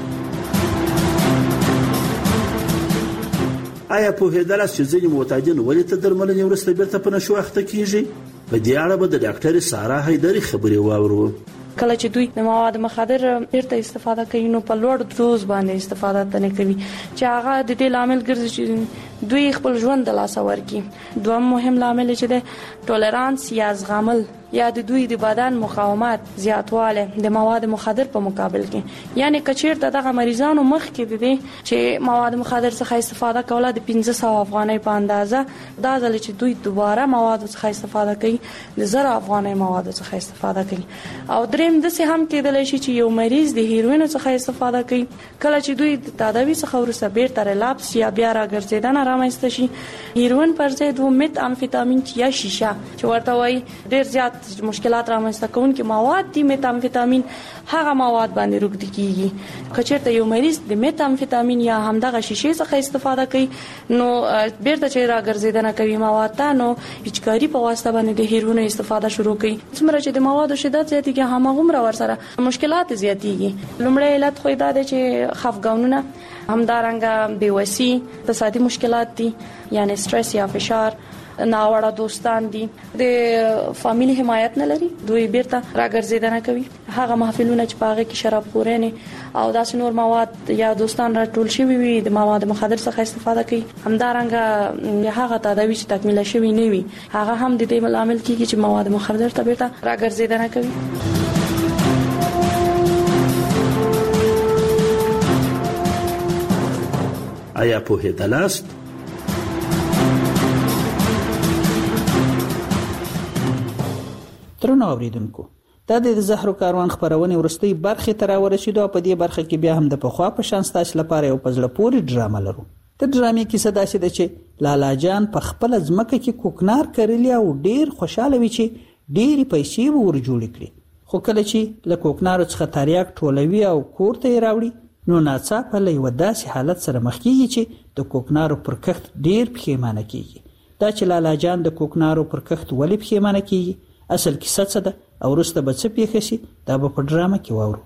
Speaker 7: آیا پوهېدلاست چې ځینې معتادین ولې تر درملنې وروسته بیرته په نشو اخته کیږي؟ په دې اړه به د ډاکټر سارا حیدري خبرې واورو.
Speaker 3: کله چې دوی د مواد مخدر بیرته استفاده کوي نو په لوړ دوز باندې استفاده نه کوي چې هغه د دې لامل ګرځي چې دوی خپل ژوند د لاس ورکي. دویم مهم لامل چې د ټولرانس یا زغمل یا د دوی د بدن مقاومت زیاتواله د مواد مخدر په مقابل کې یعنی کچیر دغه مریضانو مخ کې دي چې مواد مخدر څخه استفاده کوله د پنځه سوه افغانۍ په اندازه دا ځل چې دوی دوباره مواد څخه استفاده کوي د زر افغانۍ مواد څخه استفاده کوي. او دریم د څه هم کېدل شي چې یو مریض د هیروین څخه استفاده کوي کله چې دوی د تداوی څخه ورسره بیرته ریلاپس یا بیا راګرځیدنه رامنځته شي هیروین پر ضد و مت امفیتامین یا شیشه چې ورته وایي ډیر زیات مشکلات رامنځته کوونکي مواد دي مت امفیتامین هغه مواد باندې روږدي کیږي. کچېرته یو مریض د مت امفیتامین یا همدغه شیشه څخه استفاده کوي نو بیرته چې راګرځیدنه کوي مواد ته نو هیڅکاري په واسطه باندې د هیروین استفاده شروع کوي. څومره چې د موادو شدت زیاتېږي هماغومره ورسره مشکلات زیاتېږي. لومړی علت خو دا دی چې خفګانونه همدارنګه بېوسي اقتصادي مشکلات دي یعنی استرس یا فشار ناوړه دوستان دي د فامیلی حمایت نه لري دوی بیرته راګرځیدنه کوي هغه محفلونه چې پاغه کې شراب خورنه او داس نور مواد یا دوستان راټول شوی وي د مواد مخدر څخه استفاده کوي همدارنګه هغه تداوی چې تکمیل شوی نه وي هغه هم د دې عامل کیږي چې مواد مخدر ته بیرته راګرځیدنه کوي.
Speaker 7: آیا پوهېدلاست؟
Speaker 11: ترنو اوریدونکو دا د زهرو کاروان خبرونه ورستي برخه تر ورسېدو په دې برخه کې بیا هم د پخوا په شان ستاسو لپاره یو پزله پوری ډرامه لرو. د ډرامې کیسه داسې ده چې لالا جان په خپل ځمکه کې کوکنار کړلی او ډیر خوشاله وي چې ډېری پیسې به ور جوړې کړي. خو کله چې له کوکنارو څخه تریاک ټولوي او کور ته یې راوړي نو ناڅاپه له یوه داسې حالت سره مخ کېږي چې د کوکنارو پر کښت ډېر پښیمانه کېږي. دا چې لالا جان د کوکنارو پر کښت ولې پښیمانه کېږي، اصل کیسه څه ده او وروسته به څه پیښه شي، دا به په ډرامه کې واورو.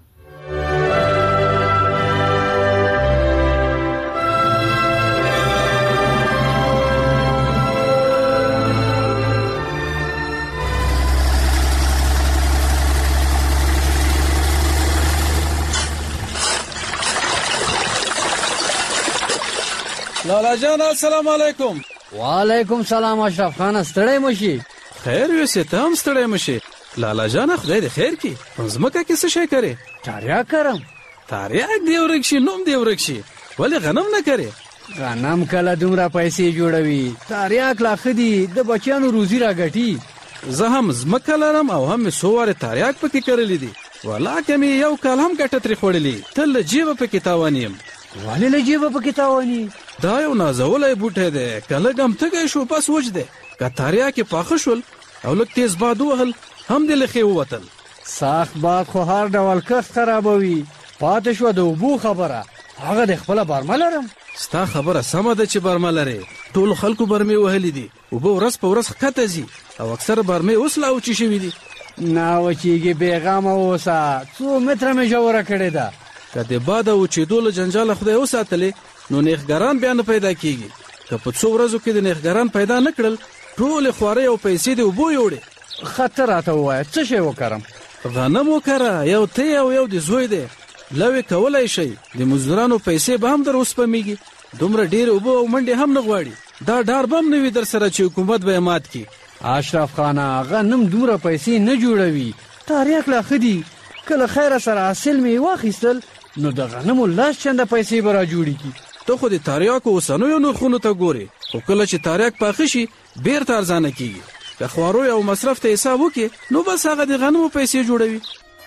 Speaker 2: لالا جان السلام علیکم.
Speaker 28: وعلیکم سلام اشرف خان، ستړی مشي؟
Speaker 2: خیر یوسې ته هم ستړی مشي. لالا جان خدای دې خیر کړي. په ځمکه کې څه شی کرې؟
Speaker 28: تریاک کرم.
Speaker 2: تریاک دی ورک شي نوم دی ورک شي، ولې غنم نه کرې؟
Speaker 28: غنم کله دومره پیسې جوړوي، تریاک لا ښه دي، د بچیانو روزي راګټي.
Speaker 2: زه هم ځمکه لرم او هم مې څو وارې تریاک پکې کرلی دي، ولاکه مې یو کال هم ګټه ترې خوړلې. تل له جیبه پکې تاوان یم.
Speaker 28: ولې له جیبه پکې تاواني؟
Speaker 2: دا یو نازولی بوټی دی، که لږ هم تږی شو بس وچ دی، که تریاکې پاخه شول او لږ تیز باد ووهل هم دې له ښې ووتل.
Speaker 28: سخت باد خو هر ډول کښت خرابوي. پاتې شوه د اوبو خبره، هغه د خپله برمه لرم.
Speaker 2: ستا خبره سمه ده چې برمه لرې. ټولو خلکو برمې وهلې دي، اوبه ورځ په ورځ ښکته ځي او اکثر برمې اوس لا وچې شوي دي.
Speaker 28: نه وچېږي، بېغمه اوسه، څو متره مې ژوره کړې ده.
Speaker 2: که د باد او وچېدو له جنجاله خدای وساتلې نو نیښګران بیا نه پیدا کېږي. که په څو ورځو کې د نیښګران پیدا نه کړل ټولې خوارۍ او پیسې د اوبو یوړې.
Speaker 28: ښه ته راته ووایه څه شی وکرم؟
Speaker 2: غنم وکره، یو ته او یو د زوی دی. لوی کولی شئ، د مزدورانو پیسې به هم در وسپمیږي. دومره ډېرې اوبه او منډې هم نه غواړي. دا ډار به هم نه وي در سره چې حکومت به یې مات کړي.
Speaker 28: اشرف خانه غنم دومره پیسې نه جوړوي، تریاک لا ښه دي. که له خیره سره حاصل مې واخیستل نو د غنمو لاس چنده پیسې به را جوړې کړي.
Speaker 2: ته خو د تریاکو اوسنیو نرخونو ته ګورې، خو کله چې تریاک پاخه شي بیرته ارزانه کېږي. که خواروی او مصرف ته حساب وکړي نو بس هغه د غنمو پیسې جوړوي.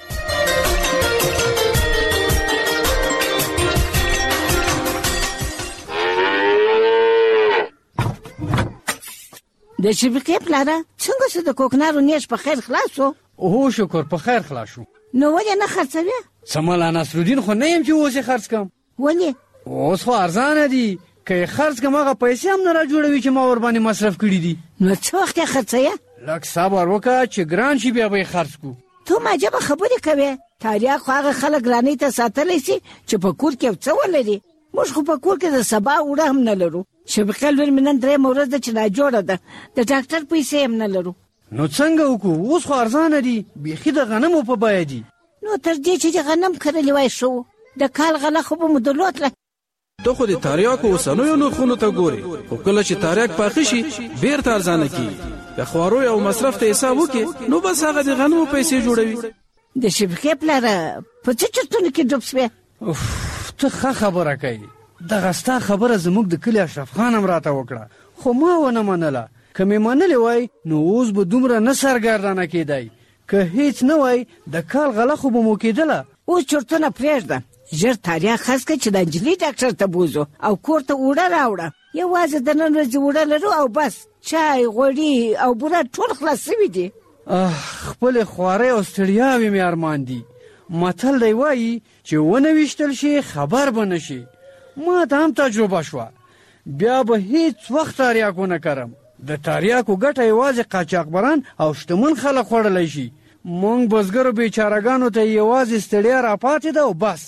Speaker 6: د شفیقې پلاره څنګه شو د کوکنارو نیش په خیر خلاص شو؟
Speaker 28: اوه شکر په خیر خلاص شو.
Speaker 6: نو ولې نه خرڅوې؟
Speaker 28: څه ملا نصرالدین خو نه یم چې اوس یې خرڅ کړم.
Speaker 6: ولې؟
Speaker 28: اوس خو ارزانه دي، که یې خرڅ کړم هغه پیسې هم نه را جوړوي چې ما ورباندې مصرف کړي دي.
Speaker 6: نو څه وخت یې خرڅوې؟
Speaker 28: لږ صبر وکړه چې ګران شي بیا به یې خرڅ کړو.
Speaker 6: ته عجبه خبرې کوې. تریاک خو هغه خلک ګرانۍ ته ساتلی شي چې په کور کې یو څه ولري. موږ خو په کور کې د سبا اوړه هم نه لرو. شفیقه لور مې نن درېیمه ورځ ده چې ناجوړه ده، د ډاکټر پیسې هم نه لرو.
Speaker 28: نو څنګه وکړو؟ اوس خو ارزانه دي، بیخي د غنمو په بیه دي.
Speaker 6: نو تر دې چې د غنم کرلی وای شو، د کال غله خو به مو درلودله.
Speaker 2: ته خو د تریاکو اوسنیو نرخونو ته ګورې، خو کله چې تریاک پاخه شي بیرته ارزانه کېږي. که خواروی او مصرف ته حساب وکړي نو بس هغه د غنمو پیسې جوړوي.
Speaker 6: د شفیقې پلاره په څه چرتونو کې ډوب شوې؟
Speaker 28: ته ښه خبره کوې. دغه ستا خبره زموږ د کلي اشرف خان هم راته وکړه، خو ما ونه منله. که مې منلې وای نو اوس به دومره نه سرګردانه کېدی. که هیڅ نه وای د کال غله خو به مو کېدله.
Speaker 6: اوس چرتونه پرېږده، ژر تریاک خرڅ کړه چې د نجلۍ ډاکټر ته بوځو او کور ته اوړه راوړه. یوازې د نن ورځې اوړه لرو او بس. چای، غوړي او بوره ټول خلاص شوي دي.
Speaker 28: خپلې خوارۍ او ستړیاوې مې ارمان دي. متل دی وایي چې ونه ویشتل شي خبر به نه شي. ما ته هم تجربه شوه، بیا به هیڅ وخت تریاک ونه کرم. د تریاکو ګټه یوازې قاچاقبران او شتمن خلک خوړلی شي. مونږ بزګرو بیچارهګانو ته یوازې ستړیا راپاتې ده او بس.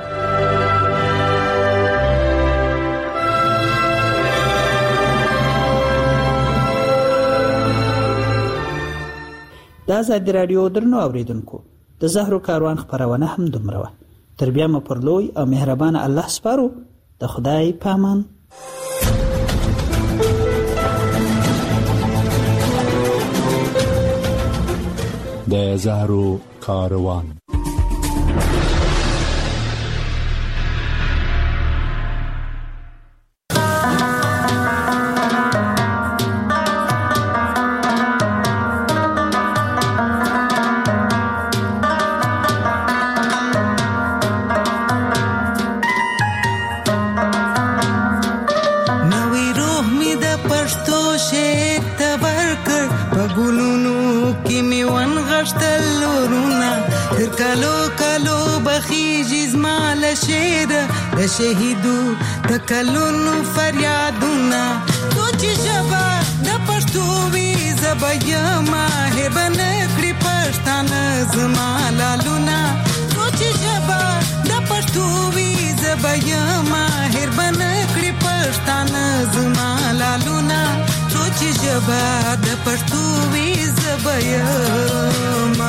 Speaker 11: د ازادي راډیو درنو اوریدونکو، د زهرو کاروان خپرونه هم دومره وه. تر بیا مو پر لوی او مهربان الله سپارو. د خدای په امان.
Speaker 10: د زهرو کاروان.
Speaker 9: Give me
Speaker 5: د شهیدو د کلونو فریادونه سوچ ژبه د پښتو وی زبېما هبن کړی پښتانه زما لالونه سوچ ژبه د پښتو وی زبېما هبن کړی پښتانه زما لالونه سوچ ژبه د پښتو وی زبېما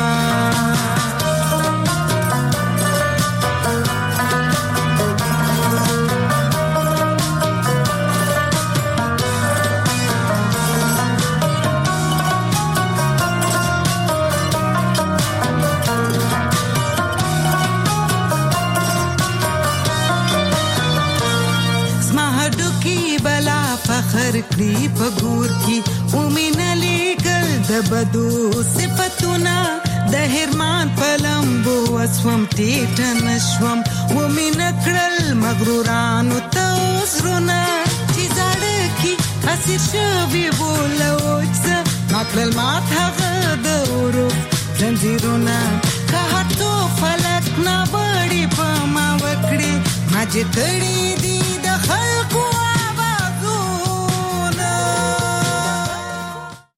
Speaker 5: فخر کړی په ګور کې ومنلې ګل د بدو صفاتونه د هرمان پلمبو وسوم ټیټ نشوم ومن کړل مغرورانو تاسرونه چې زړه کې اسیر شوی بولوځ ماکل مات هغه د ورو زنجیرونه که هټو فلک نه وړي په ما وکړي ما چې کړی دي د خلکو